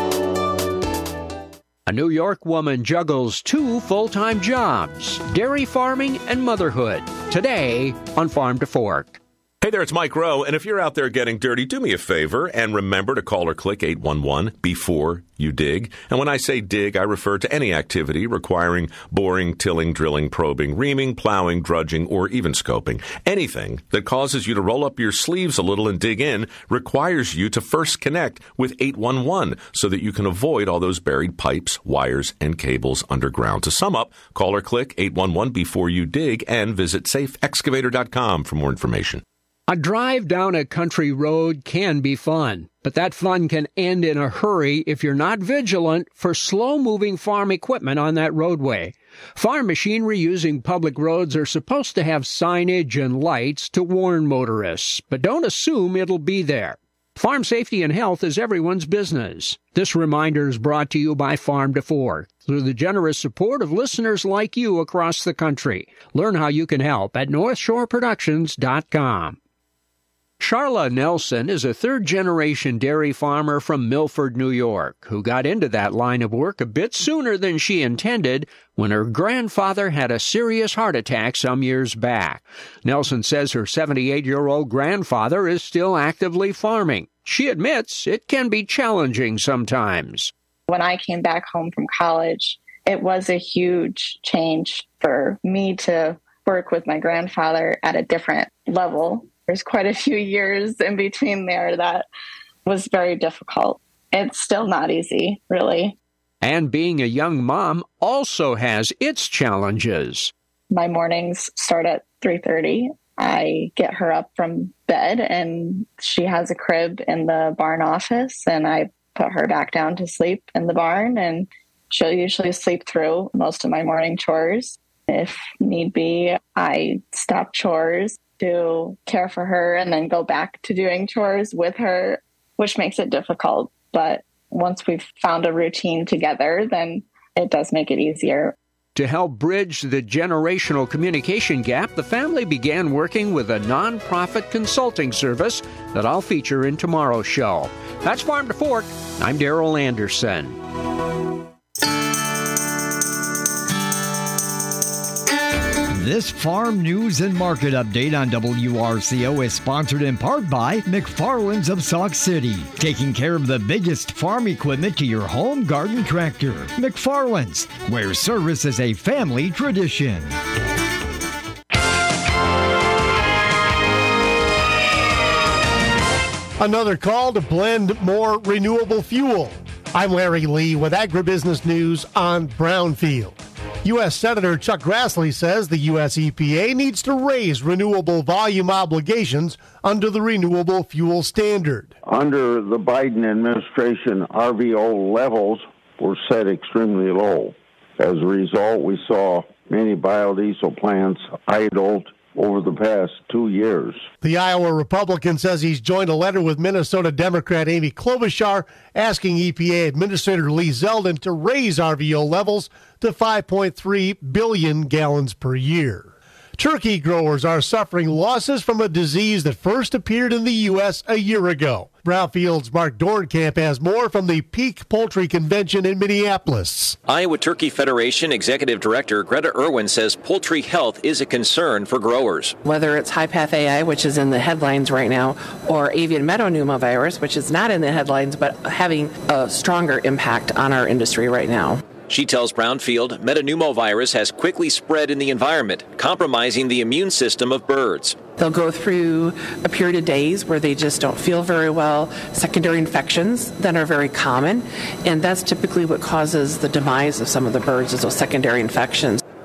A New York woman juggles two full-time jobs, dairy farming and motherhood. Today on Farm to Fork. Hey there, it's Mike Rowe, and if you're out there getting dirty, do me a favor and remember to call or click eight one one before you dig. And when I say dig, I refer to any activity requiring boring, tilling, drilling, probing, reaming, plowing, drudging, or even scoping. Anything that causes you to roll up your sleeves a little and dig in requires you to first connect with eight one one so that you can avoid all those buried pipes, wires, and cables underground. To sum up, call or click eight one one before you dig and visit safe excavator dot com for more information. A drive down a country road can be fun, but that fun can end in a hurry if you're not vigilant for slow-moving farm equipment on that roadway. Farm machinery using public roads are supposed to have signage and lights to warn motorists, but don't assume it'll be there. Farm safety and health is everyone's business. This reminder is brought to you by Farm to Fork through the generous support of listeners like you across the country. Learn how you can help at north shore productions dot com. Charla Nelson is a third-generation dairy farmer from Milford, New York, who got into that line of work a bit sooner than she intended when her grandfather had a serious heart attack some years back. Nelson says her seventy-eight-year-old grandfather is still actively farming. She admits it can be challenging sometimes. When I came back home from college, it was a huge change for me to work with my grandfather at a different level. There's quite a few years in between there that was very difficult. It's still not easy, really. And being a young mom also has its challenges. My mornings start at three thirty. I get her up from bed, and she has a crib in the barn office, and I put her back down to sleep in the barn, and she'll usually sleep through most of my morning chores. If need be, I stop chores to care for her and then go back to doing chores with her, which makes it difficult. But once we've found a routine together, then it does make it easier. To help bridge the generational communication gap, the family began working with a nonprofit consulting service that I'll feature in tomorrow's show. That's Farm to Fork. I'm Daryl Anderson. This farm news and market update on W R C O is sponsored in part by McFarland's of Sauk City, taking care of the biggest farm equipment to your home garden tractor. McFarland's, where service is a family tradition. Another call to blend more renewable fuel. I'm Larry Lee with Agribusiness News on Brownfield. U S Senator Chuck Grassley says the U S E P A needs to raise renewable volume obligations under the Renewable Fuel Standard. Under the Biden administration, R V O levels were set extremely low. As a result, we saw many biodiesel plants idled over the past two years. The Iowa Republican says he's joined a letter with Minnesota Democrat Amy Klobuchar asking E P A Administrator Lee Zeldin to raise R V O levels to five point three billion gallons per year. Turkey growers are suffering losses from a disease that first appeared in the U S a year ago. Brownfield's Mark Dornkamp has more from the Peak Poultry Convention in Minneapolis. Iowa Turkey Federation Executive Director Greta Irwin says poultry health is a concern for growers. Whether it's High-Path A I, which is in the headlines right now, or avian metapneumovirus, which is not in the headlines, but having a stronger impact on our industry right now. She tells Brownfield metapneumovirus has quickly spread in the environment, compromising the immune system of birds. They'll go through a period of days where they just don't feel very well, secondary infections that are very common, and that's typically what causes the demise of some of the birds is those secondary infections.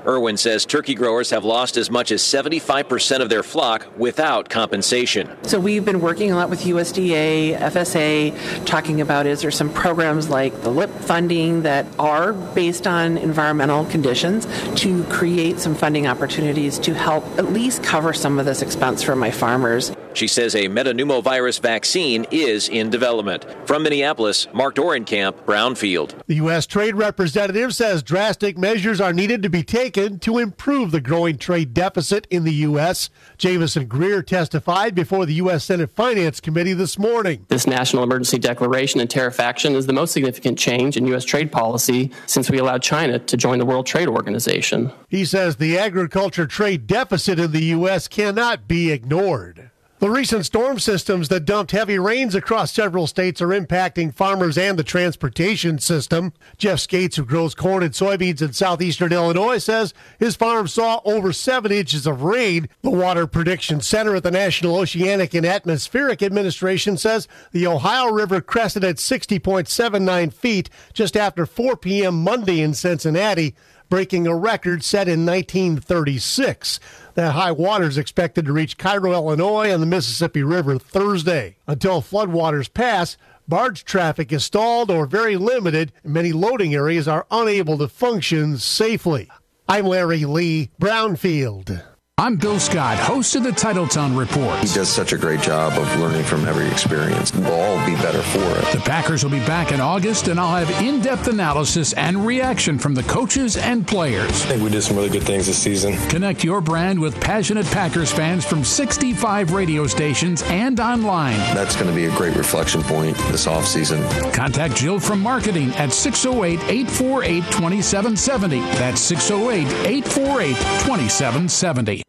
Irwin says turkey growers have lost as much as seventy-five percent of their flock without compensation. So we've been working a lot with U S D A, F S A, talking about is there some programs like the L I P funding that are based on environmental conditions to create some funding opportunities to help at least cover some of this expense for my farmers. She says a metapneumovirus vaccine is in development. From Minneapolis, Mark Dorenkamp, Brownfield. The U S Trade Representative says drastic measures are needed to be taken to improve the growing trade deficit in the U S. Jamison Greer testified before the U S Senate Finance Committee this morning. This national emergency declaration and tariff action is the most significant change in U S trade policy since we allowed China to join the World Trade Organization. He says the agriculture trade deficit in the U S cannot be ignored. The recent storm systems that dumped heavy rains across several states are impacting farmers and the transportation system. Jeff Skates, who grows corn and soybeans in southeastern Illinois, says his farm saw over seven inches of rain. The Water Prediction Center at the National Oceanic and Atmospheric Administration says the Ohio River crested at sixty point seven nine feet just after four p.m. Monday in Cincinnati, breaking a record set in nineteen thirty-six. That high water is expected to reach Cairo, Illinois, and the Mississippi River Thursday. Until floodwaters pass, barge traffic is stalled or very limited, and many loading areas are unable to function safely. I'm Larry Lee, Brownfield. I'm Bill Scott, host of the Titletown Report. He does such a great job of learning from every experience. We'll all be better for it. The Packers will be back in August, and I'll have in-depth analysis and reaction from the coaches and players. I think we did some really good things this season. Connect your brand with passionate Packers fans from sixty-five radio stations and online. That's going to be a great reflection point this offseason. Contact Jill from marketing at six oh eight, eight four eight, two seven seven oh. That's six oh eight, eight four eight, two seven seven oh.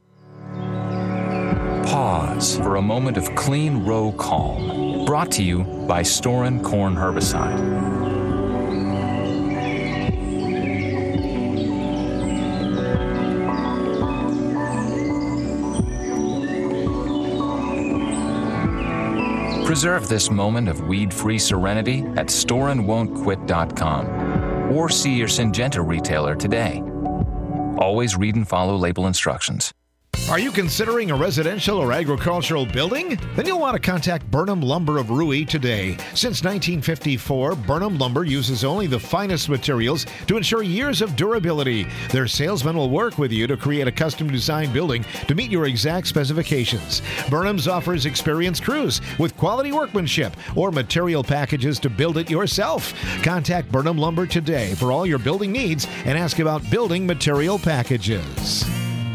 Pause for a moment of clean row calm. Brought to you by Storin Corn Herbicide. Preserve this moment of weed-free serenity at storin won't quit dot com or see your Syngenta retailer today. Always read and follow label instructions. Are you considering a residential or agricultural building? Then you'll want to contact Burnham Lumber of Rui today. Since nineteen fifty-four, Burnham Lumber uses only the finest materials to ensure years of durability. Their salesmen will work with you to create a custom-designed building to meet your exact specifications. Burnham's offers experienced crews with quality workmanship or material packages to build it yourself. Contact Burnham Lumber today for all your building needs and ask about building material packages.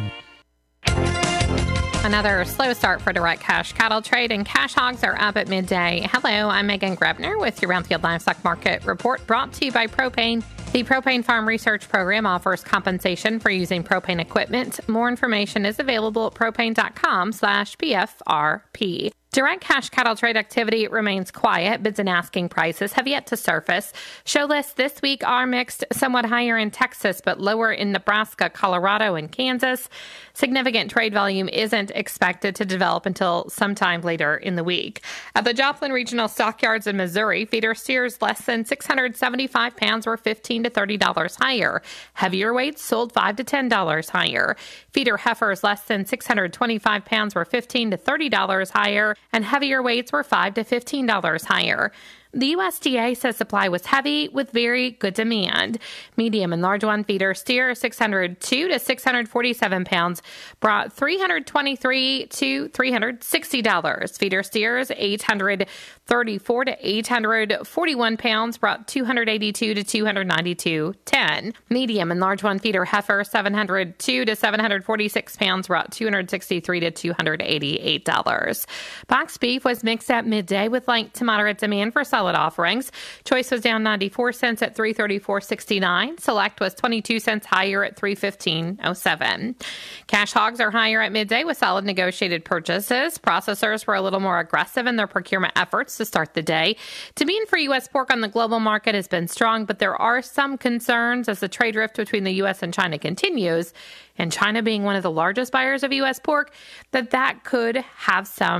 Another slow start for direct cash cattle trade, and cash hogs are up at midday. Hello, I'm Megan Grebner with your Brownfield Livestock Market Report, brought to you by Propane. The Propane Farm Research Program offers compensation for using propane equipment. More information is available at propane.com slash BFRP. Direct cash cattle trade activity remains quiet. Bids and asking prices have yet to surface. Show lists this week are mixed, somewhat higher in Texas, but lower in Nebraska, Colorado, and Kansas. Significant trade volume isn't expected to develop until sometime later in the week. At the Joplin Regional Stockyards in Missouri, feeder steers less than six hundred seventy-five pounds were fifteen to thirty dollars higher. Heavier weights sold five to ten dollars higher. Feeder heifers less than six hundred twenty-five pounds were fifteen to thirty dollars higher, and heavier weights were five to fifteen dollars higher. The U S D A says supply was heavy with very good demand. Medium and large one feeder steer six hundred two to six hundred forty-seven pounds brought three hundred twenty-three to three hundred sixty dollars. Feeder steers eight hundred thirty-four to eight hundred forty-one pounds brought two hundred eighty-two to two hundred ninety-two ten. Medium and large one feeder heifer seven hundred two to seven hundred forty-six pounds brought two hundred sixty-three to two hundred eighty-eight dollars. Box beef was mixed at midday with light to moderate demand for solid offerings. Choice was down ninety-four cents at three thirty-four sixty-nine. Select was twenty-two cents higher at three fifteen oh seven. Cash hogs are higher at midday with solid negotiated purchases. Processors were a little more aggressive in their procurement efforts to start the day. Demand for U S pork on the global market has been strong, but there are some concerns as the trade rift between the U S and China continues, and China being one of the largest buyers of U S pork, that that could have some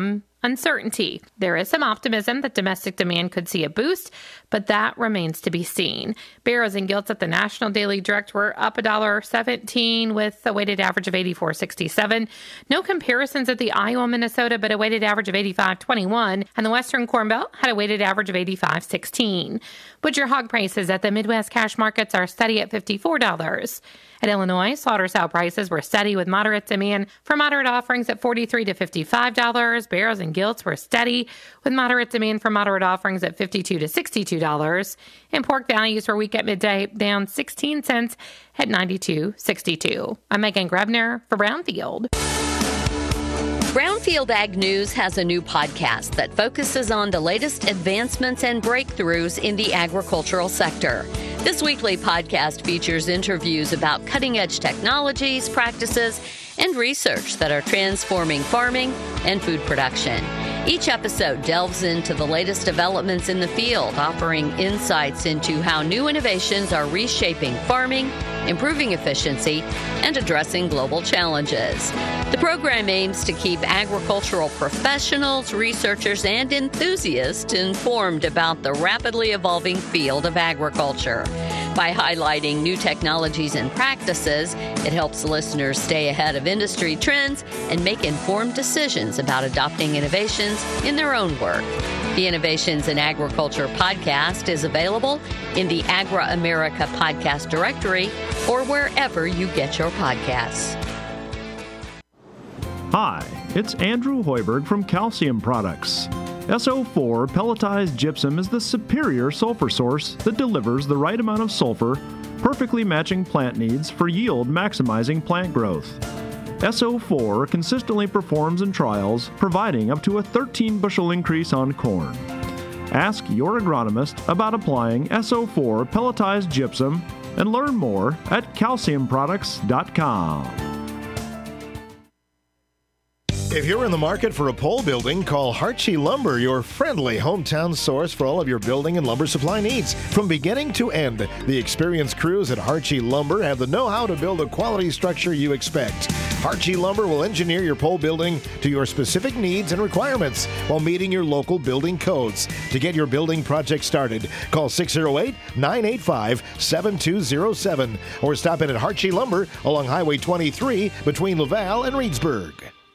uncertainty. There is some optimism that domestic demand could see a boost, but that remains to be seen. Barrows and gilts at the National Daily Direct were up one dollar seventeen with a weighted average of eighty-four sixty-seven. No comparisons at the Iowa, Minnesota, but a weighted average of eighty-five twenty-one, and the Western Corn Belt had a weighted average of eighty-five sixteen. Butcher hog prices at the Midwest cash markets are steady at fifty-four dollars. At Illinois, slaughter sow prices were steady with moderate demand for moderate offerings at forty-three to fifty-five dollars. Barrows and gilts were steady with moderate demand for moderate offerings at fifty-two to sixty-two dollars. And pork values were weak at midday, down sixteen cents at ninety-two sixty-two. I'm Megan Grebner for Brownfield. Brownfield Ag News has a new podcast that focuses on the latest advancements and breakthroughs in the agricultural sector. This weekly podcast features interviews about cutting-edge technologies, practices, and research that are transforming farming and food production. Each episode delves into the latest developments in the field, offering insights into how new innovations are reshaping farming, improving efficiency, and addressing global challenges. The program aims to keep agricultural professionals, researchers, and enthusiasts informed about the rapidly evolving field of agriculture. By highlighting new technologies and practices, it helps listeners stay ahead of industry trends and make informed decisions about adopting innovations in their own work. The Innovations in Agriculture podcast is available in the Agra America podcast directory or wherever you get your podcasts. Hi, it's Andrew Hoiberg from Calcium Products. S O four pelletized gypsum is the superior sulfur source that delivers the right amount of sulfur, perfectly matching plant needs for yield maximizing plant growth. S O four consistently performs in trials, providing up to a thirteen bushel increase on corn. Ask your agronomist about applying S O four pelletized gypsum and learn more at calcium products dot com. If you're in the market for a pole building, call Hartshee Lumber, your friendly hometown source for all of your building and lumber supply needs. From beginning to end, the experienced crews at Hartshee Lumber have the know-how to build a quality structure you expect. Hartshee Lumber will engineer your pole building to your specific needs and requirements while meeting your local building codes. To get your building project started, call six oh eight, nine eight five, seven two oh seven or stop in at Hartshee Lumber along Highway twenty-three between Laval and Reedsburg.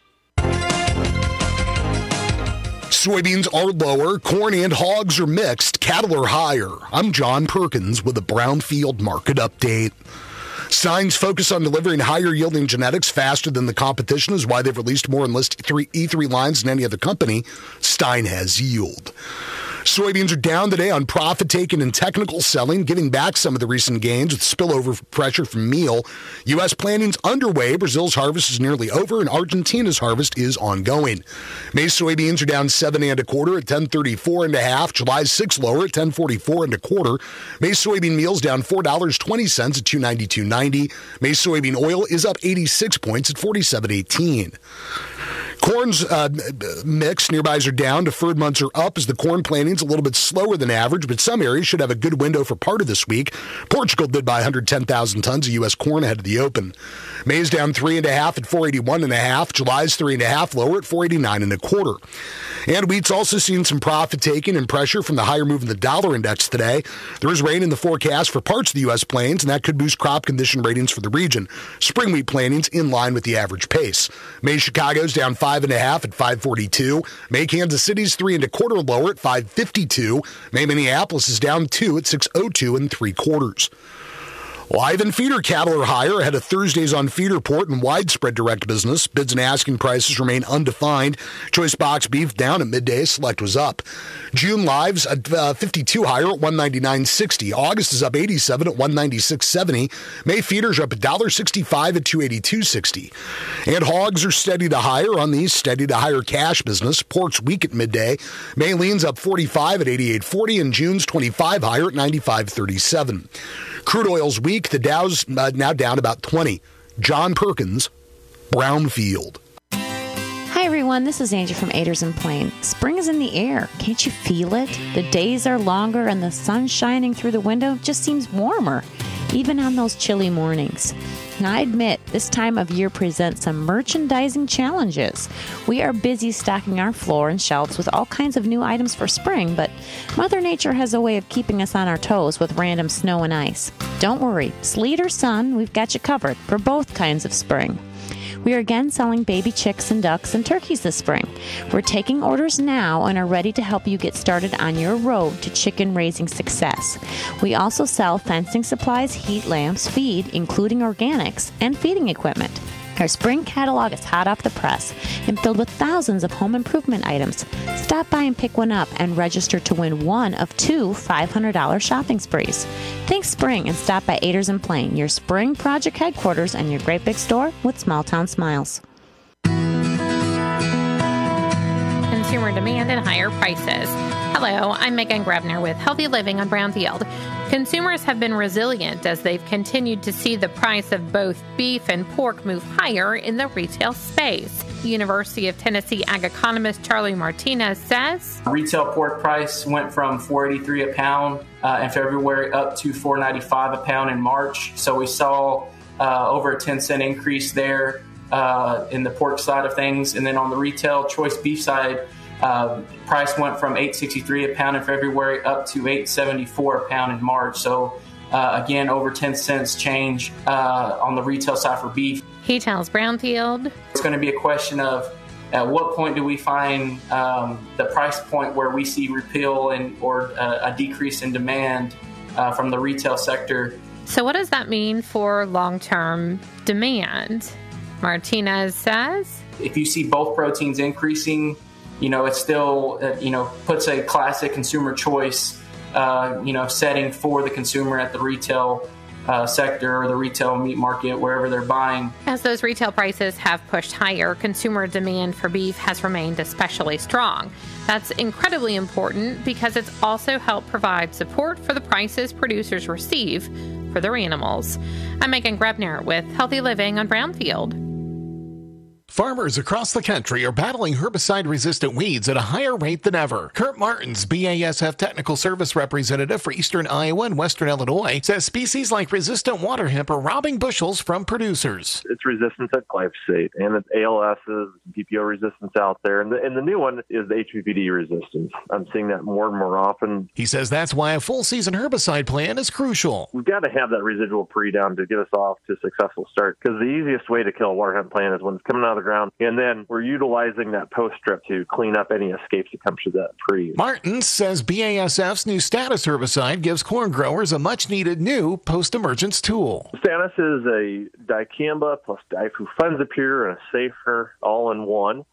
Soybeans are lower, corn and hogs are mixed, cattle are higher. I'm John Perkins with a Brownfield Market Update. Stein's focus on delivering higher yielding genetics faster than the competition is why they've released more Enlist E three lines than any other company. Stein has yield. Soybeans are down today on profit taking and technical selling, giving back some of the recent gains with spillover pressure from meal. U S plantings underway. Brazil's harvest is nearly over, and Argentina's harvest is ongoing. May soybeans are down seven and a quarter at ten thirty-four and a half. July's six lower at ten forty-four and a quarter. May soybean meal's down four dollars and twenty cents at two ninety-two ninety. May soybean oil is up eighty-six points at forty-seven eighteen. Corn's uh, mix nearbys are down. Deferred months are up as the corn planting's a little bit slower than average, but some areas should have a good window for part of this week. Portugal did buy one hundred ten thousand tons of U S corn ahead of the open. May's down three and a half at four eighty-one and a half. July's three and a half lower at four eighty-nine and a quarter. And wheat's also seen some profit taking and pressure from the higher move in the dollar index today. There is rain in the forecast for parts of the U S plains, and that could boost crop condition ratings for the region. Spring wheat plantings in line with the average pace. May Chicago's down five and a half at five forty-two. May Kansas City's three and a quarter lower at five fifty-two. May Minneapolis is down two at six oh two and three quarters. Live and feeder cattle are higher ahead of Thursday's on feeder port and widespread direct business. Bids and asking prices remain undefined. Choice box beef down at midday. Select was up. June lives at uh, fifty-two higher at one ninety-nine sixty. August is up eighty-seven at one ninety-six seventy. May feeders are up one sixty-five at two eighty-two sixty. And hogs are steady to higher on these steady to higher cash business. Pork's weak at midday. May leans up forty-five at eighty-eight forty and June's twenty-five higher at ninety-five thirty-seven. Crude oil's weak. The Dow's uh, now down about twenty. John Perkins, Brownfield. Hi, everyone. This is Angie from Aders and Plain. Spring is in the air. Can't you feel it? The days are longer and the sun shining through the window just seems warmer. even on those chilly mornings. Now, I admit, this time of year presents some merchandising challenges. We are busy stocking our floor and shelves with all kinds of new items for spring, but Mother Nature has a way of keeping us on our toes with random snow and ice. Don't worry, sleet or sun, we've got you covered for both kinds of spring. We are again selling baby chicks and ducks and turkeys this spring. We're taking orders now and are ready to help you get started on your road to chicken raising success. We also sell fencing supplies, heat lamps, feed, including organics, and feeding equipment. Our spring catalog is hot off the press and filled with thousands of home improvement items. Stop by and pick one up and register to win one of two five hundred dollars shopping sprees. Think spring and stop by Aders and Plain, your spring project headquarters and your great big store with small town smiles. Consumer demand and higher prices. Hello, I'm Megan Grebner with Healthy Living on Brownfield. Consumers have been resilient as they've continued to see the price of both beef and pork move higher in the retail space. University of Tennessee ag economist Charlie Martinez says, Retail pork price went from four dollars and eighty-three cents a pound uh, in February up to four dollars and ninety-five cents a pound in March. So we saw uh, over a ten cent increase there uh, in the pork side of things. And then on the retail choice beef side, Uh, price went from eight dollars and sixty-three cents a pound in February up to eight dollars and seventy-four cents a pound in March. So uh, again, over ten cents change uh, on the retail side for beef. He tells Brownfield, it's going to be a question of at what point do we find um, the price point where we see repeal and or uh, a decrease in demand uh, from the retail sector. So what does that mean for long-term demand? Martinez says, if you see both proteins increasing, you know, it still, uh, you know, puts a classic consumer choice, uh, you know, setting for the consumer at the retail uh, sector or the retail meat market, wherever they're buying. As those retail prices have pushed higher, consumer demand for beef has remained especially strong. That's incredibly important because it's also helped provide support for the prices producers receive for their animals. I'm Megan Grebner with Healthy Living on Brownfield. Farmers across the country are battling herbicide-resistant weeds at a higher rate than ever. Kurt Martins, B A S F Technical Service Representative for Eastern Iowa and Western Illinois, says species like resistant water hemp are robbing bushels from producers. It's resistance at glyphosate, and it's A L S's, P P O resistance out there, and the, and the new one is the H P V D resistance. I'm seeing that more and more often. He says that's why a full-season herbicide plan is crucial. We've got to have that residual pre-down to get us off to a successful start, because the easiest way to kill a water hemp plant is when it's coming out of the ground, and then we're utilizing that post strip to clean up any escapes that come through that pre. Martins says B A S F's new Status herbicide gives corn growers a much-needed new post-emergence tool. Status is a dicamba plus diflufenzacapur and a safer all-in-one.